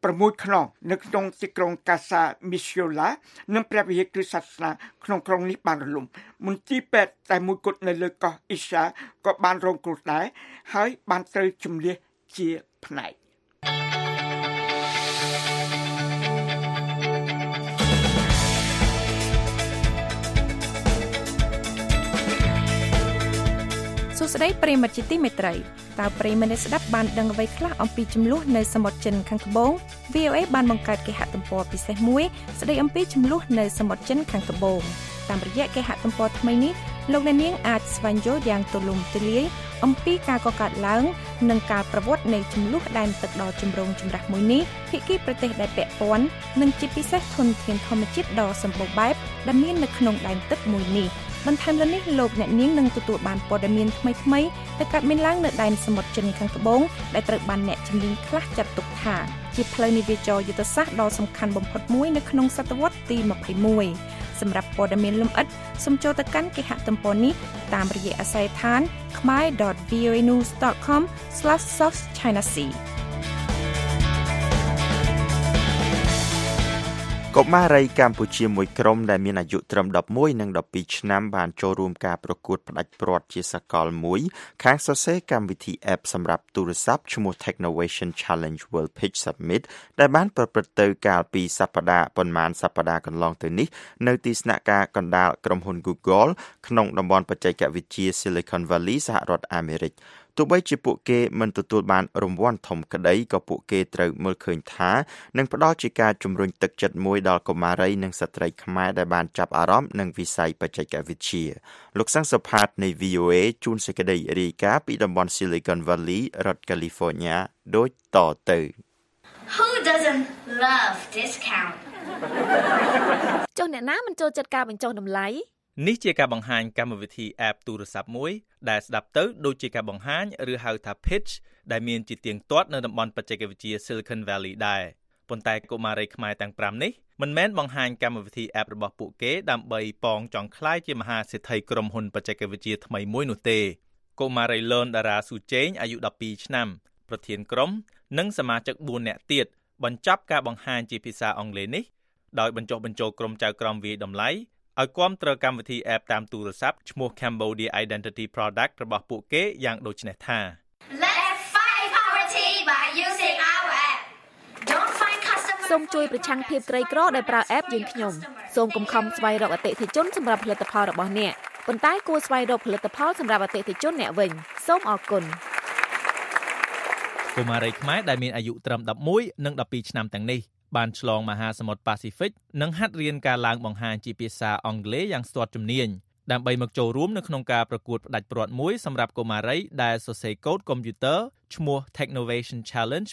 6 ខ្នងនៅក្នុងទីក្រុងកាសាមីស្យូឡានិងព្រះវិហារគ្រិស្តសាសនាក្នុងក្រុងនេះបានរលំមន្ទីរពេទ្យតែមួយគត់នៅលើកោះអ៊ីសាក៏បានរងគ្រោះដែរហើយបានត្រូវជម្លៀសជាផ្នែកសួស្តីប្រិយមិត្តជាទីមេត្រីតើប្រិយមិត្តអ្នកស្ដាប់បានដឹងអ្វីខ្លះអំពីចំនួននៅសមុទ្រចិនខាងត្បូង VOA បានបង្កើតគេហទំព័រពិសេសមួយស្ដីអំពីចំនួននៅសមុទ្រចិនខាងត្បូងតាមរយៈគេហទំព័រថ្មីនេះលោកអ្នកនាងអាចស្វែងយល់យ៉ាងទូលំទូលាយអំពីការកកើតឡើងនិងការប្រវត្តិនៃចំនួនដែនទឹកដ៏ចម្រូងចម្រាសមួយនេះភាគីប្រទេសដែលពាក់ព័ន្ធនិងជាពិសេសធនធានធម្មជាតិដ៏សម្បូរបែបដែលមាននៅក្នុងដែនទឹកមួយនេះបន្ថែមលើនេះលោកអ្នកនាងនឹងទទួលបានព័ត៌មានថ្មីៗដែលកើតមានឡើងនៅដែនសមុទ្រចិនខាងត្បូងដែលត្រូវបានអ្នកជំនាញខ្លះចាត់ទុកថាជាផ្លូវនាវាចរយុទ្ធសាស្ត្រដ៏សំខាន់បំផុតមួយនៅក្នុងសតវត្សទី21សម្រាប់ព័ត៌មានលម្អិតសូមចូលទៅកាន់គេហទំព័រនេះតាមរយៈអាស័យដ្ឋាន khmer.voanews.com/southchinasea កុមារីកម្ពុជាមួយក្រុមដែលមានអាយុត្រឹម11និង12ឆ្នាំបានចូលរួមការប្រកួតផ្ដាច់ព្រាត់ជាសកលមួយខាងសរសេរកម្មវិធី App សម្រាប់ទូរស័ព្ទឈ្មោះ Technovation Challenge World Pitch Summit ដែលបានប្រព្រឹត្តទៅកាលពីសប្តាហ៍កន្លងទៅនេះនៅទីស្នាក់ការកណ្ដាលក្រុមហ៊ុន Google ក្នុងតំបន់បច្ចេកវិទ្យា Silicon Valley សហរដ្ឋអាមេរិកទោះបីជាពួកគេមិនទទួលបានរង្វាន់ធំក្តីក៏ពួកគេត្រូវមើលឃើញថានឹងផ្ដល់ជាការជំរុញទឹកចិត្តមួយដល់កុមារីនិងស្ត្រីខ្មែរដែលបានចាប់អារម្មណ៍នឹងវិស័យបច្ចេកវិទ្យាលោកសាំងសុផាតនៃ VOA ជូនសេចក្តីរាយការណ៍ពីតំបន់ Silicon Valley រដ្ឋ California ដូចតទៅ Who doesn't love discount ចុះអ្នកណាមិនចូលចិត្តការបញ្ចុះតម្លៃនេះជាការបង្ហាញកម្មវិធី App ទូរស័ព្ទមួយដែលស្ដាប់ទៅដូចជាការបង្ហាញឬហៅថា pitch ដែលមានជាទៀងទាត់នៅតំបន់បច្ចេកវិទ្យា Silicon Valley ដែរប៉ុន្តែកុមារីខ្មែរទាំង5នេះមិនមែនបង្ហាញកម្មវិធី App របស់ពួកគេដើម្បីប៉ងចង់ក្លាយជាមហាសេដ្ឋីក្រុមហ៊ុនបច្ចេកវិទ្យាថ្មីមួយនោះទេកុមារីលនតារាស៊ូជេងអាយុ12ឆ្នាំប្រធានក្រុមនិងសមាជិក4នាក់ទៀតបញ្ចប់ការបង្ហាញជាភាសាអង់គ្លេសនេះដោយបញ្ចុះបញ្ចូលក្រុមចៅក្រមវាយតម្លៃឲ្យគាំទ្រកម្មវិធី App តាមទូរស័ព្ទឈ្មោះ Cambodia Identity Product របស់ពួកគេយ៉ាងដូចនេះថា Let's fight poverty by using our app. Don't find customers សូមជួយប្រឆាំងភាពក្រីក្រដោយប្រើ App យើងខ្ញុំសូមកំខំស្វែងរកអតិថិជនសម្រាប់ផលិតផលរបស់អ្នកប៉ុន្តែគួរស្វែងរកផលិតផលសម្រាប់អតិថិជនអ្នកវិញសូមអរគុណកុមារីខ្មែរដែលមានអាយុត្រឹម11និង12ឆ្នាំទាំងនេះបានឆ្លងមហាសមុទ្រប៉ាស៊ីហ្វិកនិងហាត់រៀនការឡើងបង្ហាញជាភាសាអង់គ្លេសយ៉ាងស្ទាត់ជំនាញដើម្បីមកចូលរួមនៅក្នុងការប្រកួតផ្ដាច់ព្រាត់មួយសម្រាប់កុមារីដែលសរសេរកូដកុំព្យូទ័រឈ្មោះ Technovation Challenge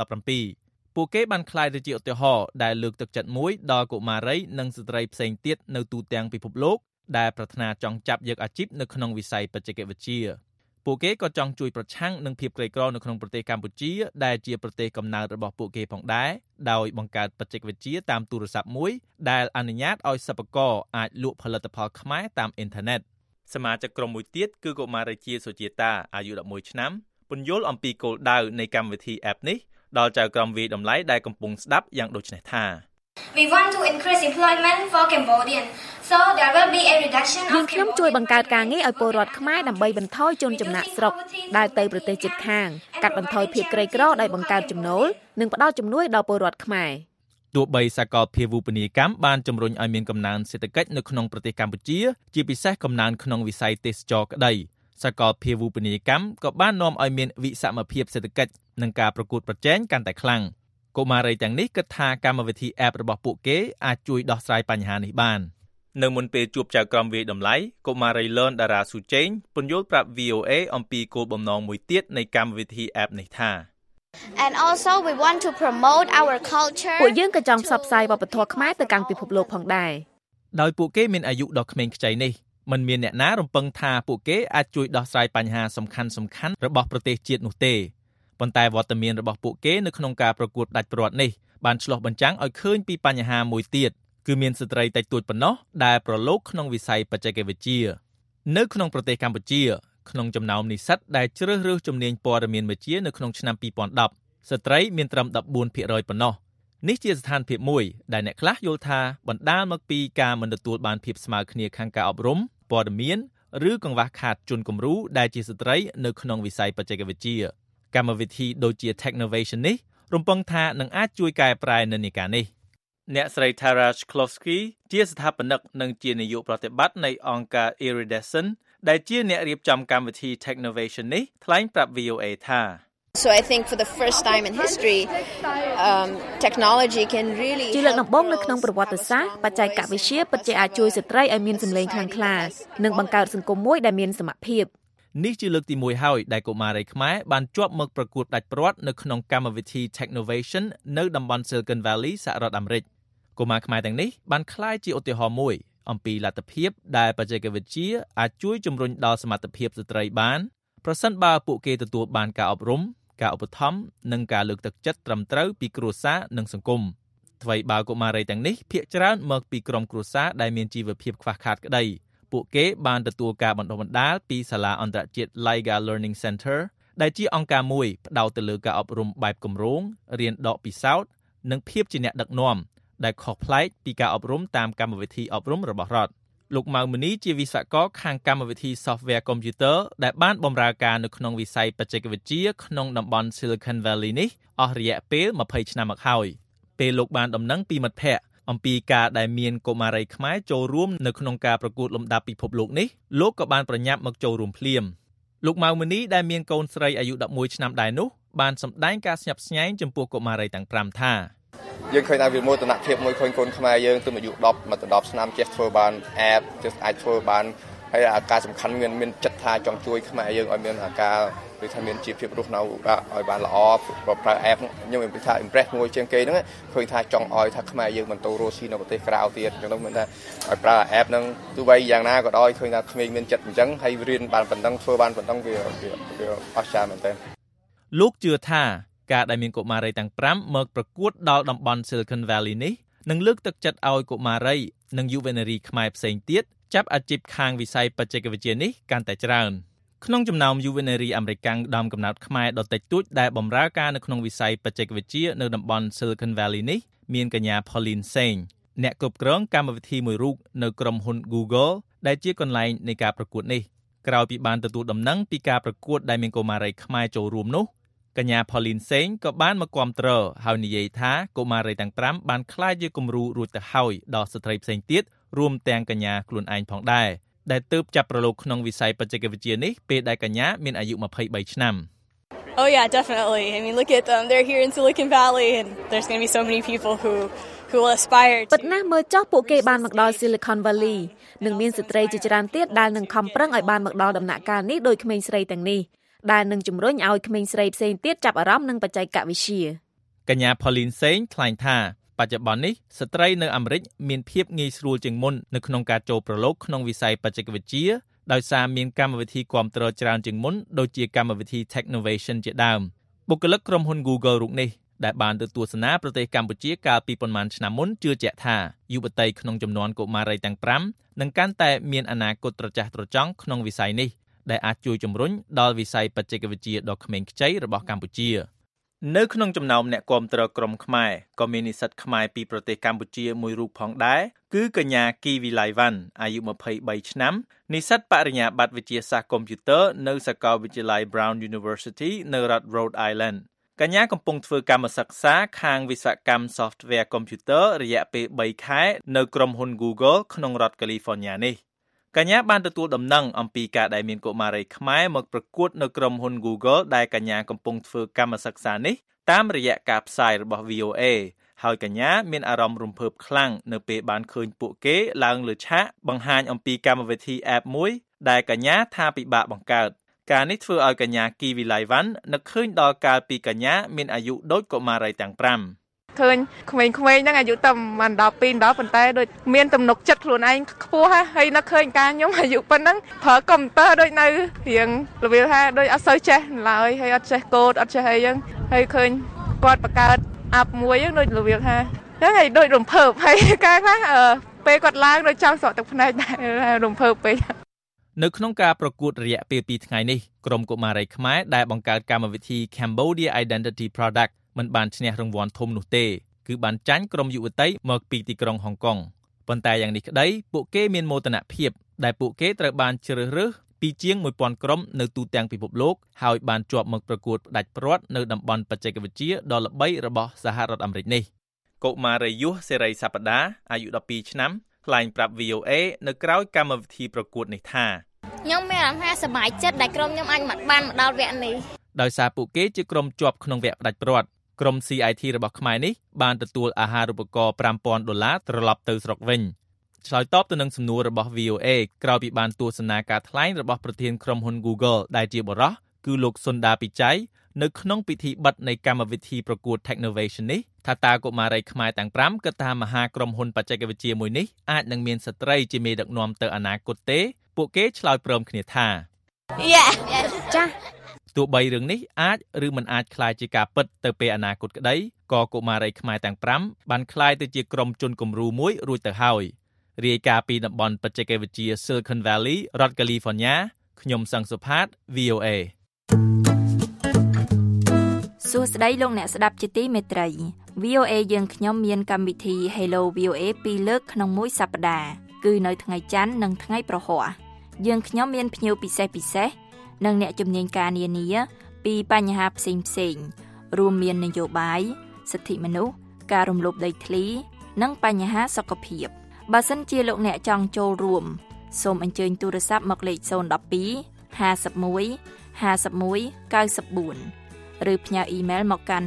2017ពួកគេបានក្លាយទៅជាឧទាហរណ៍ដែលលើកទឹកចិត្តមួយដល់កុមារីនិងស្ត្រីផ្សេងទៀតនៅទូទាំងពិភពលោកដែលប្រាថ្នាចង់ចាប់យកអាជីពនៅក្នុងវិស័យបច្ចេកវិទ្យាពួកគេក៏ចង់ជួយប្រឆាំងនឹងភាពក្រីក្រនៅក្នុងប្រទេសកម្ពុជាដែលជាប្រទេសកំណើតរបស់ពួកគេផងដែរដោយបង្កើតបច្ចេកវិទ្យាតាមទូរស័ព្ទមួយដែលអនុញ្ញាតឲ្យសិប្បករអាចលក់ផលិតផលខ្មែរតាមអ៊ីនធឺណិតសមាជិកក្រុមមួយទៀតគឺកុមារីជាសុជាតាអាយុ11ឆ្នាំពន្យល់អំពីគោលដៅនៃកម្មវិធី App នេះដល់ចៅក្រមវាយតម្លៃដែលកំពុងស្ដាប់យ៉ាងដូចនេះថា We want to increase employment for Cambodians so there will be a reduction of ខ្ញុំជួយបង្កើតការងារឲ្យពលរដ្ឋខ្មែរដើម្បីបន្ថយជនចំណាក់ស្រុកដែលទៅប្រទេសជិតខាងកាត់បន្ថយភាពក្រីក្រដោយបង្កើតចំណូលនិងផ្ដល់ជំនួយដល់ពលរដ្ឋខ្មែរទោះបីសាកលភាវូបនីយកម្មបានជំរុញឲ្យមានកំណើនសេដ្ឋកិច្ចនៅក្នុងប្រទេសកម្ពុជាជាពិសេសកំណើនក្នុងវិស័យទេសចរក្តីសាកលភាវូបនីយកម្មក៏បាននាំឲ្យមានវិសមភាពសេដ្ឋកិច្ចនិងការប្រកួតប្រជែងកាន់តែខ្លាំងកុមារីទាំងនេះគិតថាកម្មវិធី App របស់ពួកគេអាចជួយដោះស្រាយបញ្ហានេះបាននៅមុនពេលជួបចៅក្រមវាយតម្លៃកុមារីលនតារាស៊ូជេងពន្យល់ប្រាប់ VOA អំពីគោលបំណងមួយទៀតនៃកម្មវិធី App នេះថា And also we want to promote our culture ពួកយើងក៏ចង់ផ្សព្វផ្សាយវប្បធម៌ខ្មែរទៅកាន់ពិភពលោកផងដែរដោយពួកគេមានអាយុដ៏ក្មេងខ្ចីនេះមិនមានអ្នកណារំពឹងថាពួកគេអាចជួយដោះស្រាយបញ្ហាសំខាន់ៗរបស់ប្រទេសជាតិនោះទេប៉ុន្តែវត្តមានរបស់ពួកគេនៅក្នុងការប្រកួតផ្ដាច់ព្រាត់នេះបានឆ្លុះបញ្ចាំងឲ្យឃើញពីបញ្ហាមួយទៀតគឺមានស្ត្រីតិចតួចប៉ុណ្ណោះដែលប្រឡូកក្នុងវិស័យបច្ចេកវិទ្យានៅក្នុងប្រទេសកម្ពុជាក្នុងចំណោមនិស្សិតដែលជ្រើសរើសជំនាញព័ត៌មានវិទ្យានៅក្នុងឆ្នាំ2010 ស្ត្រីមានត្រឹម 14% ប៉ុណ្ណោះនេះជាស្ថានភាពមួយដែលអ្នកខ្លះយល់ថាបណ្ដាលមកពីការមិនទទួលបានភាពស្មើគ្នាខាងការអប់រំព័ត៌មានឬកង្វះខាតជនគំរូដែលជាស្ត្រីនៅក្នុងវិស័យបច្ចេកវិទ្យាកម្មវិធីដូចជា Technovation នេះរំពឹងថានឹងអាចជួយកែប្រែនិន្នាការនេះអ្នកស្រី Tara Shklovsky ជាស្ថាបនិកនិងជានាយកប្រតិបត្តិនៃអង្គការ Iridescent ដែលជាអ្នករៀបចំកម្មវិធី Technovation នេះថ្លែងប្រាប់ VOA ថា So I think for the first time in history technology can really ជាលើកដំបូងនៅក្នុងប្រវត្តិសាស្ត្របច្ចេកវិទ្យាពិតជាអាចជួយស្ត្រីឲ្យមានសម្លេងខ្លាំងក្លានិងបង្កើតសង្គមមួយដែលមានសមភាពនេះជាលើកទី1ហើយដែលកុមារីខ្មែរបានជាប់មកប្រកួតដាច់ព្រាត់នៅក្នុងកម្មវិធី Technovation នៅតំបន់ Silicon Valley សហរដ្ឋអាមេរិកកុមារខ្មែរទាំងនេះបានក្លាយជាឧទាហរណ៍មួយអំពីលទ្ធភាពដែលបច្ចេកវិទ្យាអាចជួយជំរុញដល់សមត្ថភាពស្ត្រីបានប្រសិនបើពួកគេទទួលបានការអប់រំការឧបត្ថម្ភនិងការលើកទឹកចិត្តត្រឹមត្រូវពីគ្រួសារនិងសង្គមថ្មីបើកុមារីទាំងនេះភាគច្រើនមកពីក្រុមគ្រួសារដែលមានជីវភាពខ្វះខាតក្តីពួកគេបានទទួលការបណ្ដុះបណ្ដាលពីសាលាអន្តរជាតិ Liga Learning Center ដែលជាអង្គការមួយផ្ដោតទៅលើការអប់រំបែបគម្រោងរៀនដកពិសោធន៍និងភាពជាអ្នកដឹកនាំដែលខុសប្លែកពីការអប់រំតាមកម្មវិធីអប់រំរបស់រដ្ឋលោកម៉ៅមនីជាវិស្វករខាងកម្មវិធី Software Computer ដែលបានបម្រើការនៅក្នុងវិស័យបច្ចេកវិទ្យាក្នុងតំបន់ Silicon Valley នេះអស់រយៈពេល20ឆ្នាំមកហើយពេលលោកបានដំណឹងពីមិត្តភ័ក្តិអំពីការដែលមានកុមារីខ្មែរចូលរួមនៅក្នុងការប្រកួតលំដាប់ពិភពលោកនេះលោកក៏បានប្រញាប់មកចូលរួមភ្លាមលោកម៉ៅមនីដែលមានកូនស្រីអាយុ11ឆ្នាំដែរនោះបានសម្ដែងការស្ញប់ស្ញែងចំពោះកុមារីទាំង5ថាយើងឃើញថាវាមោទនភាពមួយឃើញកូនខ្មែរយើងទៅអាយុ10មកដល់10ឆ្នាំចេះធ្វើបាន app ចេះអាចធ្វើបានហើយអាការសំខាន់មានចិត្តថាចង់ជួយខ្មែរយើងឲ្យមានអាការឬថាមានជីវភាពរស់នៅឲ្យបានល្អប្រើ app ខ្ញុំមានថា impress មួយជាងគេហ្នឹងឃើញថាចង់ឲ្យថាខ្មែរយើងបន្តរស់ស៊ីនៅប្រទេសក្រៅទៀតអញ្ចឹងនោះមានថាឲ្យប្រើ app ហ្នឹងទោះបីយ៉ាងណាក៏ដោយឃើញថាក្មេងមានចិត្តអញ្ចឹងហើយរៀនបានប៉ុណ្ណឹងធ្វើបានប៉ុណ្ណឹងវាអស្ចារ្យមែនទែនលោកជឿថាការដែលមានកុមារីទាំង5មកប្រកួតដល់តំបន់ Silicon Valley នេះនឹងលើកទឹកចិត្តឲ្យកុមារីនិងយុវនារីខ្មែរផ្សេងទៀតចាប់អាជីពខាងវិស័យបច្ចេកវិទ្យានេះកាន់តែច្រើនក្នុងចំណោមយុវនារីអាមេរិកដើមកំណើតខ្មែរដទៃទួចដែលបម្រើការនៅក្នុងវិស័យបច្ចេកវិទ្យានៅតំបន់ Silicon Valley នេះមានកញ្ញា Pauline Seng អ្នកគ្រប់គ្រងកម្មវិធីមួយរូបនៅក្រុមហ៊ុន Google ដែលជាកន្លែងនៃការប្រកួតនេះក្រោយពីបានទទួលដំណឹងពីការប្រកួតដែលមានកុមារីខ្មែរចូលរួមនោះកញ្ញា Pauline Seng ក៏បានមកគាំទ្រហើយនិយាយថាកុមារីទាំង5បានក្លាយជាគំរូរួចទៅហើយដល់ស្ត្រីផ្សេងទៀតរួមទាំងកញ្ញាខ្លួនឯងផងដែរដែលទើបចាប់ប្រឡូកក្នុងវិស័យបច្ចេកវិទ្យានេះពេលដែលកញ្ញាមានអាយុ23ឆ្នាំ Oh yeah, definitely. I mean, look at them. They're here in Silicon Valley and there's going to be so many people who will aspire to ពិតណាស់មើលចុះពួកគេបានមកដល់ Silicon Valley និងមានស្ត្រីជាច្រើនទៀតដែលនឹងខំប្រឹងឲ្យបានមកដល់ដំណាក់កាលនេះដោយក្មេងស្រីទាំងនេះដែលនឹងជំរុញឲ្យក្មេងស្រីផ្សេងទៀតចាប់អារម្មណ៍នឹងបច្ចេកវិទ្យាកញ្ញា Pauline Seng ថ្លែងថាបច្ចុប្បន្ននេះស្ត្រីនៅអាមេរិកមានភាពងាយស្រួលជាងមុននៅក្នុងការចូលប្រឡូកក្នុងវិស័យបច្ចេកវិទ្យាដោយសារមានកម្មវិធីគាំទ្រច្រើនជាងមុនដូចជាកម្មវិធី Technovation ជាដើមបុគ្គលិកក្រុមហ៊ុន Google រូបនេះដែលបានទៅទស្សនាប្រទេសកម្ពុជាកាលពីប៉ុន្មានឆ្នាំមុនជឿជាក់ថាយុវតីក្នុងចំនួនកុមារីទាំង5នឹងកាន់តែមានអនាគតត្រចះត្រចង់ក្នុងវិស័យនេះដែលអាចជួយជំរុញដល់វិស័យបច្ចេកវិទ្យាដ៏ក្មេងខ្ចីរបស់កម្ពុជានៅក្នុងចំណោមអ្នកគាំទ្រក្រុមខ្មែរក៏មាននិស្សិតខ្មែរពីប្រទេសកម្ពុជាមួយរូបផងដែរគឺកញ្ញាគីវីឡៃវ៉ាន់អាយុ23ឆ្នាំនិស្សិតបរិញ្ញាបត្រវិទ្យាសាស្ត្រកុំព្យូទ័រនៅសាកលវិទ្យាល័យ Brown University នៅរដ្ឋ Rhode Island កញ្ញាកំពុងធ្វើកម្មសិក្សាខាងវិស្វកម្ម Software Computer រយៈពេល3ខែនៅក្រុមហ៊ុន Google ក្នុងរដ្ឋ California នេះកញ្ញាបានទទួលដំណឹងអំពីការដែលមានកុមារីខ្មែរមកប្រកួតនៅក្រុមហ៊ុន Google ដែលកញ្ញាកំពុងធ្វើកម្មសិក្សានេះតាមរយៈការផ្សាយរបស់ VOA ហើយកញ្ញាមានអារម្មណ៍រំភើបខ្លាំងនៅពេលបានឃើញពួកគេឡើងលើឆាកបង្ហាញអំពីកម្មវិធី app មួយដែលកញ្ញាថាពិបាកបង្កើតការនេះធ្វើឲ្យកញ្ញាគីវីឡៃវ៉ាន់នឹកឃើញដល់កាលពីកញ្ញាមានអាយុដូចកុមារីទាំង5 ឃើញក្មេងៗហ្នឹងអាយុតែមិនដល់2ដល់ប៉ុន្តែដូចមានទំនុកចិត្តខ្លួនឯងខ្ពស់ហើយនឹកឃើញការខ្ញុំអាយុប៉ុណ្ណឹងប្រើកុំព្យូទ័រដូចនៅរៀងរបៀបថាដូចអត់សូវចេះឡើយហើយអត់ចេះកូដអត់ចេះអីចឹងហើយឃើញគាត់បង្កើត app មួយហ្នឹងដូចរបៀបថាហ្នឹងហើយដូចរំភើបហើយការខ្លះពេលគាត់ឡើងដូចចង់ស្រក់ទឹកភ្នែកដែររំភើបពេកនៅក្នុងការប្រកួតរយៈពេល2ថ្ងៃនេះក្រុមកុមារីខ្មែរដែលបង្កើតកម្មវិធី Cambodia Identity Product មិនបានឈ្នះរង្វាន់ធំនោះទេគឺបានចាញ់ក្រុមយុវតីមកពីទីក្រុងហុងកុងប៉ុន្តែយ៉ាងនេះក្តីពួកគេមានមោទនភាពដែលពួកគេត្រូវបានជ្រើសរើសពីជាង 1000 ក្រុមនៅទូទាំងពិភពលោកហើយបានជាប់មកប្រកួតផ្ដាច់ព្រាត់នៅតំបន់បច្ចេកវិទ្យាដ៏ល្បីរបស់សហរដ្ឋអាមេរិកនេះកុមារីយុសសេរីសប្តាហ៍អាយុ12ឆ្នាំថ្លែងប្រាប់ VOA នៅក្រៅកម្មវិធីប្រកួតនេះថាខ្ញុំមានអារម្មណ៍ថាសប្បាយចិត្តដែលក្រុមខ្ញុំអាចបានមកដល់វគ្គនេះដោយសារពួកគេជាក្រុមជាប់ក្នុងវគ្គផ្ដាច់ព្រាត់ក្រុម CIT របស់ខ្មែរនេះបានទទួលអាហារូបករណ៍$5,000ត្រឡប់ទៅស្រុកវិញឆ្លើយតបទៅនឹងសំណួររបស់ VOA ក្រោយពីបានទស្សនាការថ្លែងរបស់ប្រធានក្រុមហ៊ុន Google ដែលជាបុរសគឺលោកសុនដាពិជ័យនៅក្នុងពិធីបិទនៃកម្មវិធីប្រកួត Technovation នេះថាតើកុមារីខ្មែរទាំង5គិតថាមហាក្រុមហ៊ុនបច្ចេកវិទ្យាមួយនេះអាចនឹងមានស្ត្រីជាមេដឹកនាំទៅអនាគតទេពួកគេឆ្លើយព្រមគ្នាថាចា៎ទោះបីរឿងនេះអាចឬមិនអាចក្លាយជាការពិតទៅពេលអនាគតក្តីក៏កុមារីខ្មែរទាំង5បានក្លាយទៅជាក្រុមជនគំរូមួយរួចទៅហើយរាយការណ៍ពីតំបន់បច្ចេកវិទ្យា Silicon Valley រដ្ឋ California ខ្ញុំសង្សុផាត VOA សួស្តីលោកអ្នកស្ដាប់ជាទីមេត្រី VOA យើងខ្ញុំមានកម្មវិធី Hello VOA 2លើកក្នុងមួយសប្តាហ៍គឺនៅថ្ងៃច័ន្ទនិងថ្ងៃប្រហ័សយើងខ្ញុំមានភ្ញៀវពិសេសនិងអ្នកជំនាញការនានាពីបញ្ហាផ្សេងរួមមាននយោបាយសិទ្ធិមនុស្សការរំលោភដីធ្លីនិងបញ្ហាសុខភាពបើសិនជាលោកអ្នកចង់ចូលរួមសូមអញ្ជើញទូរស័ព្ទមកលេខ012 51 51 94ឬផ្ញើអ៊ីមែលមកកាន់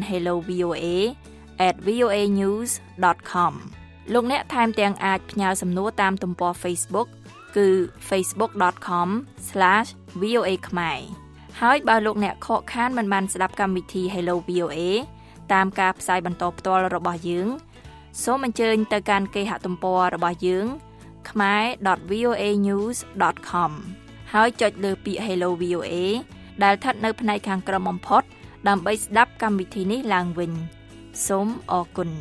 hellovoa@voanews.com លោកអ្នកថែមទាំងអាចផ្ញើសំណួរតាមទំព័រ Facebook គឺ facebook.com/voa ខ្មែរហើយបើលោកអ្នកខកខានមិនបានស្ដាប់កម្មវិធី Hello VOA តាមការផ្សាយបន្តផ្ទាល់របស់យើងសូមអញ្ជើញទៅកាន់គេហទំព័ររបស់យើង khmer.voanews.com ហើយចុចលើពាក្យ Hello VOA ដែលស្ថិតនៅផ្នែកខាងក្រោមបំផុតដើម្បីស្ដាប់កម្មវិធីនេះឡើងវិញសូមអរគុណ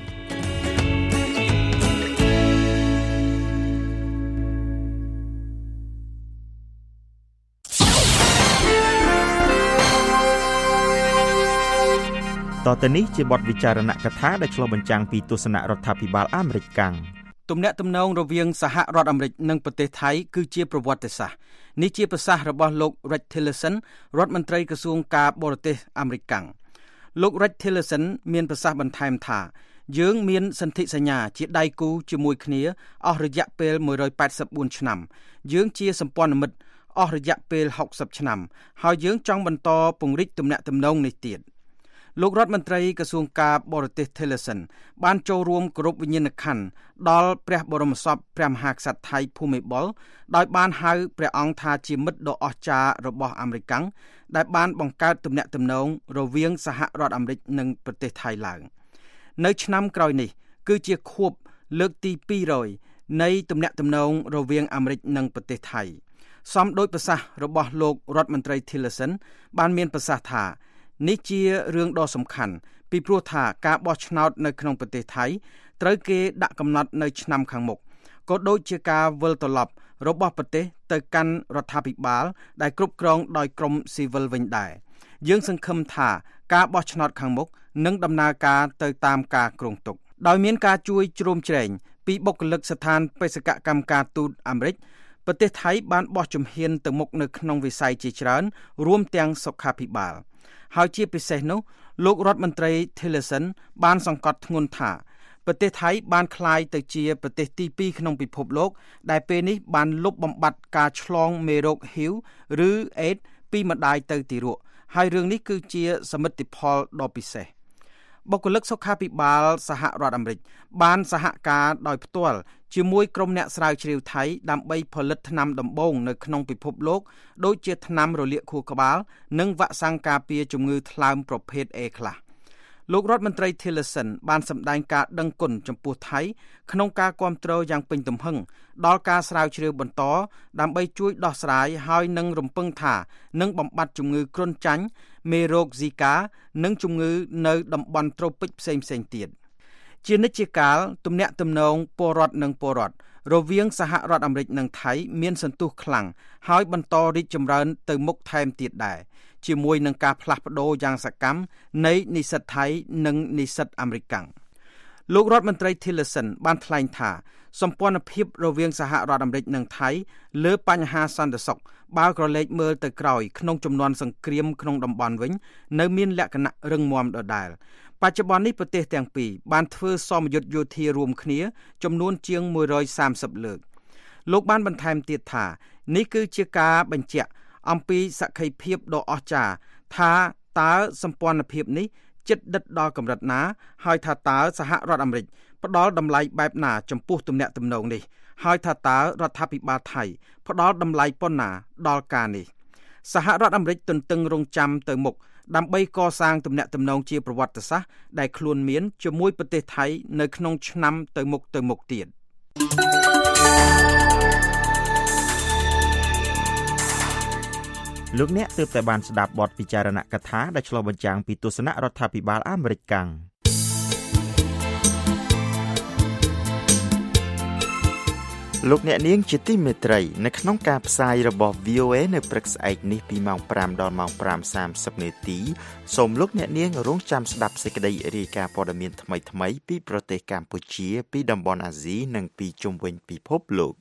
តទៅនេះជាបទវិចារណកថាដែលឆ្លុះបញ្ចាំងពីទស្សនៈរដ្ឋាភិបាលអាមេរិកកាំងទំនាក់ទំនងរវាងសហរដ្ឋអាមេរិកនិងប្រទេសថៃគឺជាប្រវត្តិសាស្ត្រនេះជាប្រសាសន៍របស់លោក Rex Tillerson រដ្ឋមន្ត្រីក្រសួងការបរទេសអាមេរិកកាំងលោក Rex Tillerson មានប្រសាសន៍បន្ថែមថាយើងមានសន្ធិសញ្ញាជាដៃគូជាមួយគ្នាអស់រយៈពេល184ឆ្នាំយើងជាសម្ព័ន្ធមិត្តអស់រយៈពេល60ឆ្នាំហើយយើងចង់បន្តពង្រីកទំនាក់ទំនងនេះទៀតលោករដ្ឋមន្ត្រីក្រសួងការបរទេស Tillerson បានចូលរួមគោរពវិញ្ញាណក្ខន្ធដល់ព្រះបរមសពព្រះមហាក្សត្រថៃភូមិបុលដោយបានហៅព្រះអង្គថាជាមិត្តដ៏អស្ចារ្យរបស់អាមេរិកដែលបានបង្កើតទំនាក់ទំនងរវាងសហរដ្ឋអាមេរិកនិងប្រទេសថៃឡើងនៅឆ្នាំក្រោយនេះគឺជាខួបលើកទី200នៃទំនាក់ទំនងរវាងអាមេរិកនិងប្រទេសថៃសមដោយប្រសាសន៍របស់លោករដ្ឋមន្ត្រី Tillerson បានមានប្រសាសន៍ថានេះជារឿងដ៏សំខាន់ពីព្រោះថាការបោះឆ្នោតនៅក្នុងប្រទេសថៃត្រូវគេដាក់កំណត់នៅឆ្នាំខាងមុខក៏ដូចជាការវិលត្រឡប់របស់ប្រទេសទៅកាន់រដ្ឋាភិបាលដែលគ្រប់គ្រងដោយក្រមស៊ីវិលវិញដែរយើងសង្ឃឹមថាការបោះឆ្នោតខាងមុខនឹងដំណើរការទៅតាមការគ្រោងទុកដោយមានការជួយជ្រោមជ្រែងពីបុគ្គលិកស្ថានបេសកកម្មការទូតអាមេរិកប្រទេសថៃបានបោះជំហានទៅមុខនៅក្នុងវិស័យជាច្រើនរួមទាំងសុខាភិបាលហើយជាពិសេសនោះលោករដ្ឋមន្ត្រី Tillerson បានសង្កត់ធ្ងន់ថាប្រទេសថៃបានក្លាយទៅជាប្រទេសទី2ក្នុងពិភពលោកដែលពេលនេះបានលុបបំបាត់ការឆ្លងមេរោគ HIV ឬ AIDS ពីម្ដាយទៅទារកហើយរឿងនេះគឺជាសមិទ្ធផលដ៏ពិសេសបុគ្គលិកសុខាភិបាលសហរដ្ឋអាមេរិកបានសហការដោយផ្ទាល់ជាមួយក្រុមអ្នកស្រាវជ្រាវថៃដើម្បីផលិតថ្នាំដំបូងនៅក្នុងពិភពលោកដូចជាថ្នាំរលាកខួរក្បាលនិងវ៉ាក់សាំងការពារជំងឺថ្លើមប្រភេទ A ខ្លះលោករដ្ឋមន្ត្រី Tillerson បានសម្ដែងការដឹងគុណចំពោះថៃក្នុងការគាំទ្រយ៉ាងពេញទំហឹងដល់ការស្រាវជ្រាវបន្តដើម្បីជួយដោះស្រាយហើយនឹងរំពឹងថានឹងបំបត្តិជំងឺគ្រុនចាញ់មេរោគ Zika និងជំងឺនៅតំបន់ត្រូពិចផ្សេងៗទៀតជានិច្ចជាកាលទំនាក់ទំនងពលរដ្ឋនិងពលរដ្ឋរវាងសហរដ្ឋអាមេរិកនិងថៃមានសន្ទុះខ្លាំងហើយបន្តរីកចម្រើនទៅមុខថែមទៀតដែរជាមួយនឹងការផ្លាស់ប្ដូរយ៉ាងសកម្មនៃនិស្សិតថៃនិងនិស្សិតអាមេរិកលោករដ្ឋមន្ត្រី Tillerson បានថ្លែងថាសម្ព័ន្ធភាពរវាងសហរដ្ឋអាមេរិកនិងថៃលើបញ្ហាសន្តិសុខបើក្រឡេកមើលទៅក្រោយក្នុងចំនួនសង្គ្រាមក្នុងតំបន់វិញនៅមានលក្ខណៈរឹងមាំដដែលបច្ចុប្បន្ននេះប្រទេសទាំងពីរបានធ្វើសមយុទ្ធយោធារួមគ្នាចំនួនជាង130លើកលោកបានបន្ថែមទៀតថានេះគឺជាការបញ្ជាក់អំពីសក្ខីភាពដ៏អស្ចារ្យថាតើសម្ព័ន្ធភាពនេះជិតដិតដល់កម្រិតណាហើយថាតើសហរដ្ឋអាមេរិកផ្ដល់តម្លៃបែបណាចំពោះទំនាក់ទំនងនេះហើយថាតើរដ្ឋាភិបាលថៃផ្ដល់តម្លៃប៉ុណ្ណាដល់ការនេះសហរដ្ឋអាមេរិកទន្ទឹងរង់ចាំទៅមុខដើម្បីកសាងទំនាក់ទំនងជាប្រវត្តិសាស្ត្រដែលខ្លួនមានជាមួយប្រទេសថៃនៅក្នុងឆ្នាំទៅមុខទៀតលោកអ្នកទើបតែបានស្ដាប់បទពិចារណកថាដែលឆ្លុះបញ្ចាំងពីទស្សនៈរដ្ឋាភិបាលអាមេរិកកាំងលោកអ្នកនាងជាទីមេត្រីនៅក្នុងការផ្សាយរបស់ VOA នៅព្រឹកស្អែកនេះពីម៉ោង 5 ដល់ម៉ោង 5:30 នាទីសូមលោកអ្នកនាងរងចាំស្ដាប់សេចក្តីរាយការណ៍ព័ត៌មានថ្មីៗពីប្រទេសកម្ពុជាពីតំបន់អាស៊ីនិងពីជុំវិញពិភពលោក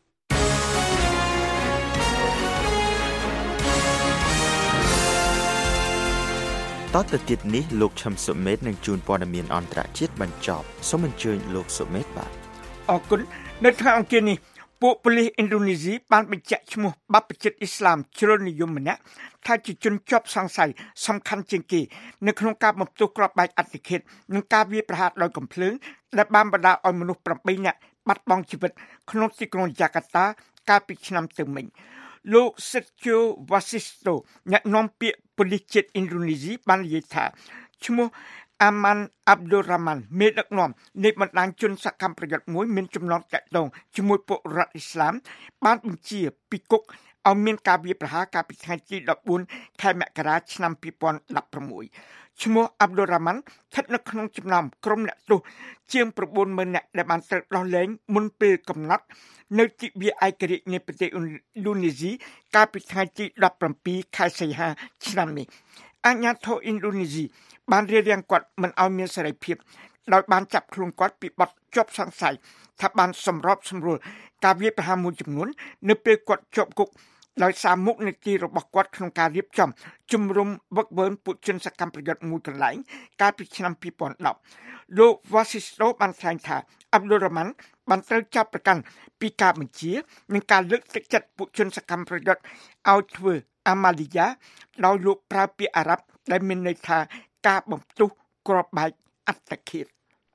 តទៅទៀតនេះលោកឈឹមសុមេតនឹងជួនព័ត៌មានអន្តរជាតិបញ្ចប់សូមអញ្ជើញលោកសុមេតបាទអរគុណនៅថ្ងៃអង្គារនេះពួកប៉ូលីសឥណ្ឌូនេស៊ីបានបញ្ជាក់ឈ្មោះបព្វជិតអ៊ីស្លាមជ្រុលនិយមម្នាក់ថាជាជនជាប់សង្ស័យសំខាន់ជាងគេនៅក្នុងការបំផ្ទុះគ្រាប់បែកអត្តឃាតនិងការវាយប្រហារដោយកំភ្លើងដែលបានបណ្ដាលឲ្យមនុស្ស8នាក់បាត់បង់ជីវិតក្នុងទីក្រុងយ៉ាកាតាកាលពីឆ្នាំទៅមិញលោក Sergio Vasisto អ្នកនាំពាក្យប៉ូលីសជាតិឥណ្ឌូនេស៊ីបាននិយាយថាឈ្មោះAman Abdul Rahman មេដឹកនាំនៃបណ្ដាញជនសកម្មប្រយុទ្ធមួយមានចំណងតាក់ទងជាមួយពួករដ្ឋអ៊ីស្លាមបានបញ្ជាពីគុកឲ្យមានការវាយប្រហារកាលពីថ្ងៃទី14ខែមករាឆ្នាំ2016ឈ្មោះ Abdul Rahman ស្ថិតនៅក្នុងចំណោមក្រុមអ្នកទោសជាង 90,000 នាក់ដែលបានត្រូវដោះលែងមុនពេលកំណត់នៅទិវាឯករាជ្យនៃប្រទេសឥណ្ឌូនេស៊ីកាលពីថ្ងៃទី17ខែសីហាឆ្នាំនេះអាជ្ញាធរឥណ្ឌូនេស៊ីបានរារាំងគាត់មិនឲ្យមានសេរីភាពដោយបានចាប់ខ្លួនគាត់ពីបទជាប់សង្ស័យថាបានសម្របសម្រួលការវាយប្រហារមួយចំនួននៅពេលគាត់ជាប់គុកដោយសារមុខនីតិរបស់គាត់ក្នុងការរៀបចំជំរំវឹកវើពួកជនសកម្មប្រយុទ្ធមួយកន្លែងកាលពីឆ្នាំ2010លោក Vasisto បានថ្លែងថា Abdul Rahman បានត្រូវចាប់ប្រកាន់ពីការបញ្ជានិងការលើកទឹកចិត្តពួកជនសកម្មប្រយុទ្ធឲ្យធ្វើអាម៉ាលីយ៉ាដោយលោកប្រើពាក្យអារ៉ាប់ដែលមានន័យថាការបំផ្ទុះគ្រាប់បែកអត្តឃាត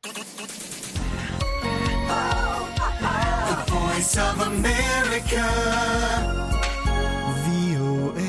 The Voice of America VOA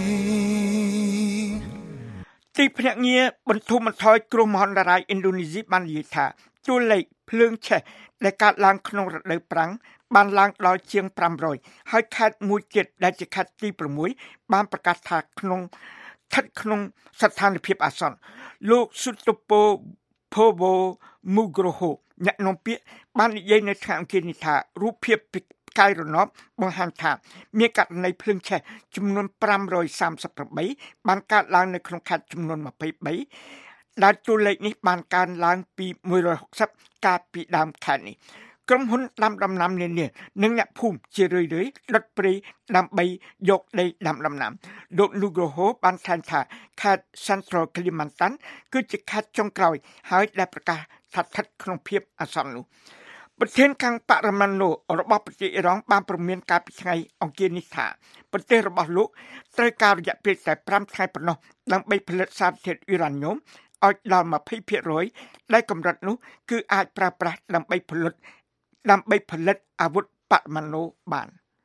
ទីភ្នាក់ងារបន្ធូរបន្ថយគ្រោះមហន្តរាយឥណ្ឌូនេស៊ីបាននិយាយថាតួលេខភ្លើងឆេះដែលកើតឡើងក្នុងរដូវប្រាំងបានឡើងដល់ជាង500ហើយខេត្តមួយទៀតដែលជាខេត្តទី6បានប្រកាសថាក្នុងស្ថិតក្នុងស្ថានភាពអាសន្នលោក Sutopo Purwo Nugroho អ្នកនាំពាក្យបាននិយាយនៅថ្ងៃអង្គារនេះថារូបភាពផ្កាយរណបបង្ហាញថាមានករណីភ្លើងឆេះចំនួន538បានកើតឡើងនៅក្នុងខេត្តចំនួន23ដែលតួលេខនេះបានកើនឡើងពី160កាលពីដើមខែនេះក្រុមហ៊ុនដាំដំណាំនានានិងអ្នកភូមិជារឿយៗដុតព្រៃដើម្បីយកដីដាំដំណាំលោក Nugroho បានថ្លែងថាខេត្ត Central Kalimantan គឺជាខេត្តចុងក្រោយហើយដែលប្រកាសថាស្ថិតក្នុងភាពអាសន្ននោះប្រធានខាងបរិមាណលោករបស់ប្រទេសអ៊ីរ៉ង់បានព្រមានកាលពីថ្ងៃអង្គារនេះថាប្រទេសរបស់លោកត្រូវការរយៈពេលតែ5ថ្ងៃប៉ុណ្ណោះដើម្បីផលិតសារធាតុអ៊ីរ៉ាញ៉ូមឲ្យដល់ 20% ដែលកម្រិតនោះគឺអាចប្រើប្រាស់ដើម្បីផលិតអាវុធបរមាណូបាន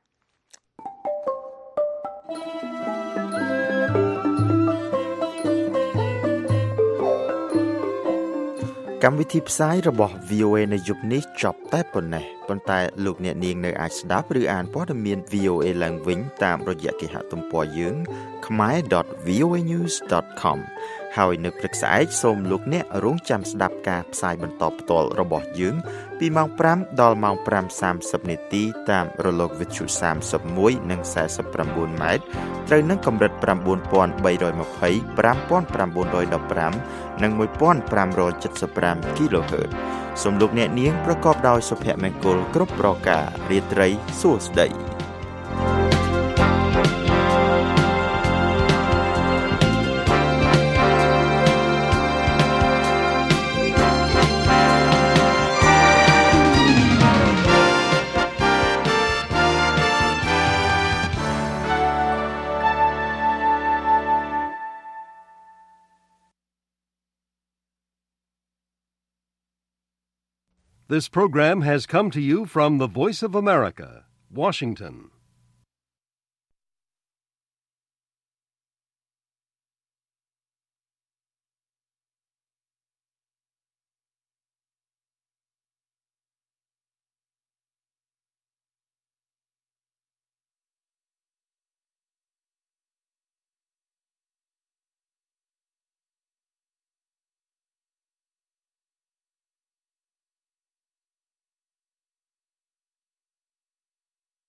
កម្មវិធីផ្សាយរបស់ VOA នៅយប់នេះចប់តែប៉ុណ្ណេះប៉ុន្តែលោកអ្នកនាងនៅអាចស្ដាប់ឬអានព័ត៌មាន VOA ឡើងវិញតាមរយៈគេហទំព័រយើង khmer.voanews.com ហើយនៅព្រឹកស្អែកសូមលោកអ្នករងចាំស្ដាប់ការផ្សាយបន្តផ្ទាល់របស់យើងពីម៉ោង5ដល់ម៉ោង 5:30 នាទីតាមរលកវិទ្យុ31និង49ម៉ែត្រត្រូវនឹងកម្រិត 9320 5915 និង 1575 kHz សូមលោកអ្នកនាងប្រកបដោយសុភមង្គលគ្រប់ប្រការរាត្រីសួស្តី This program has come to you from the Voice of America, Washington.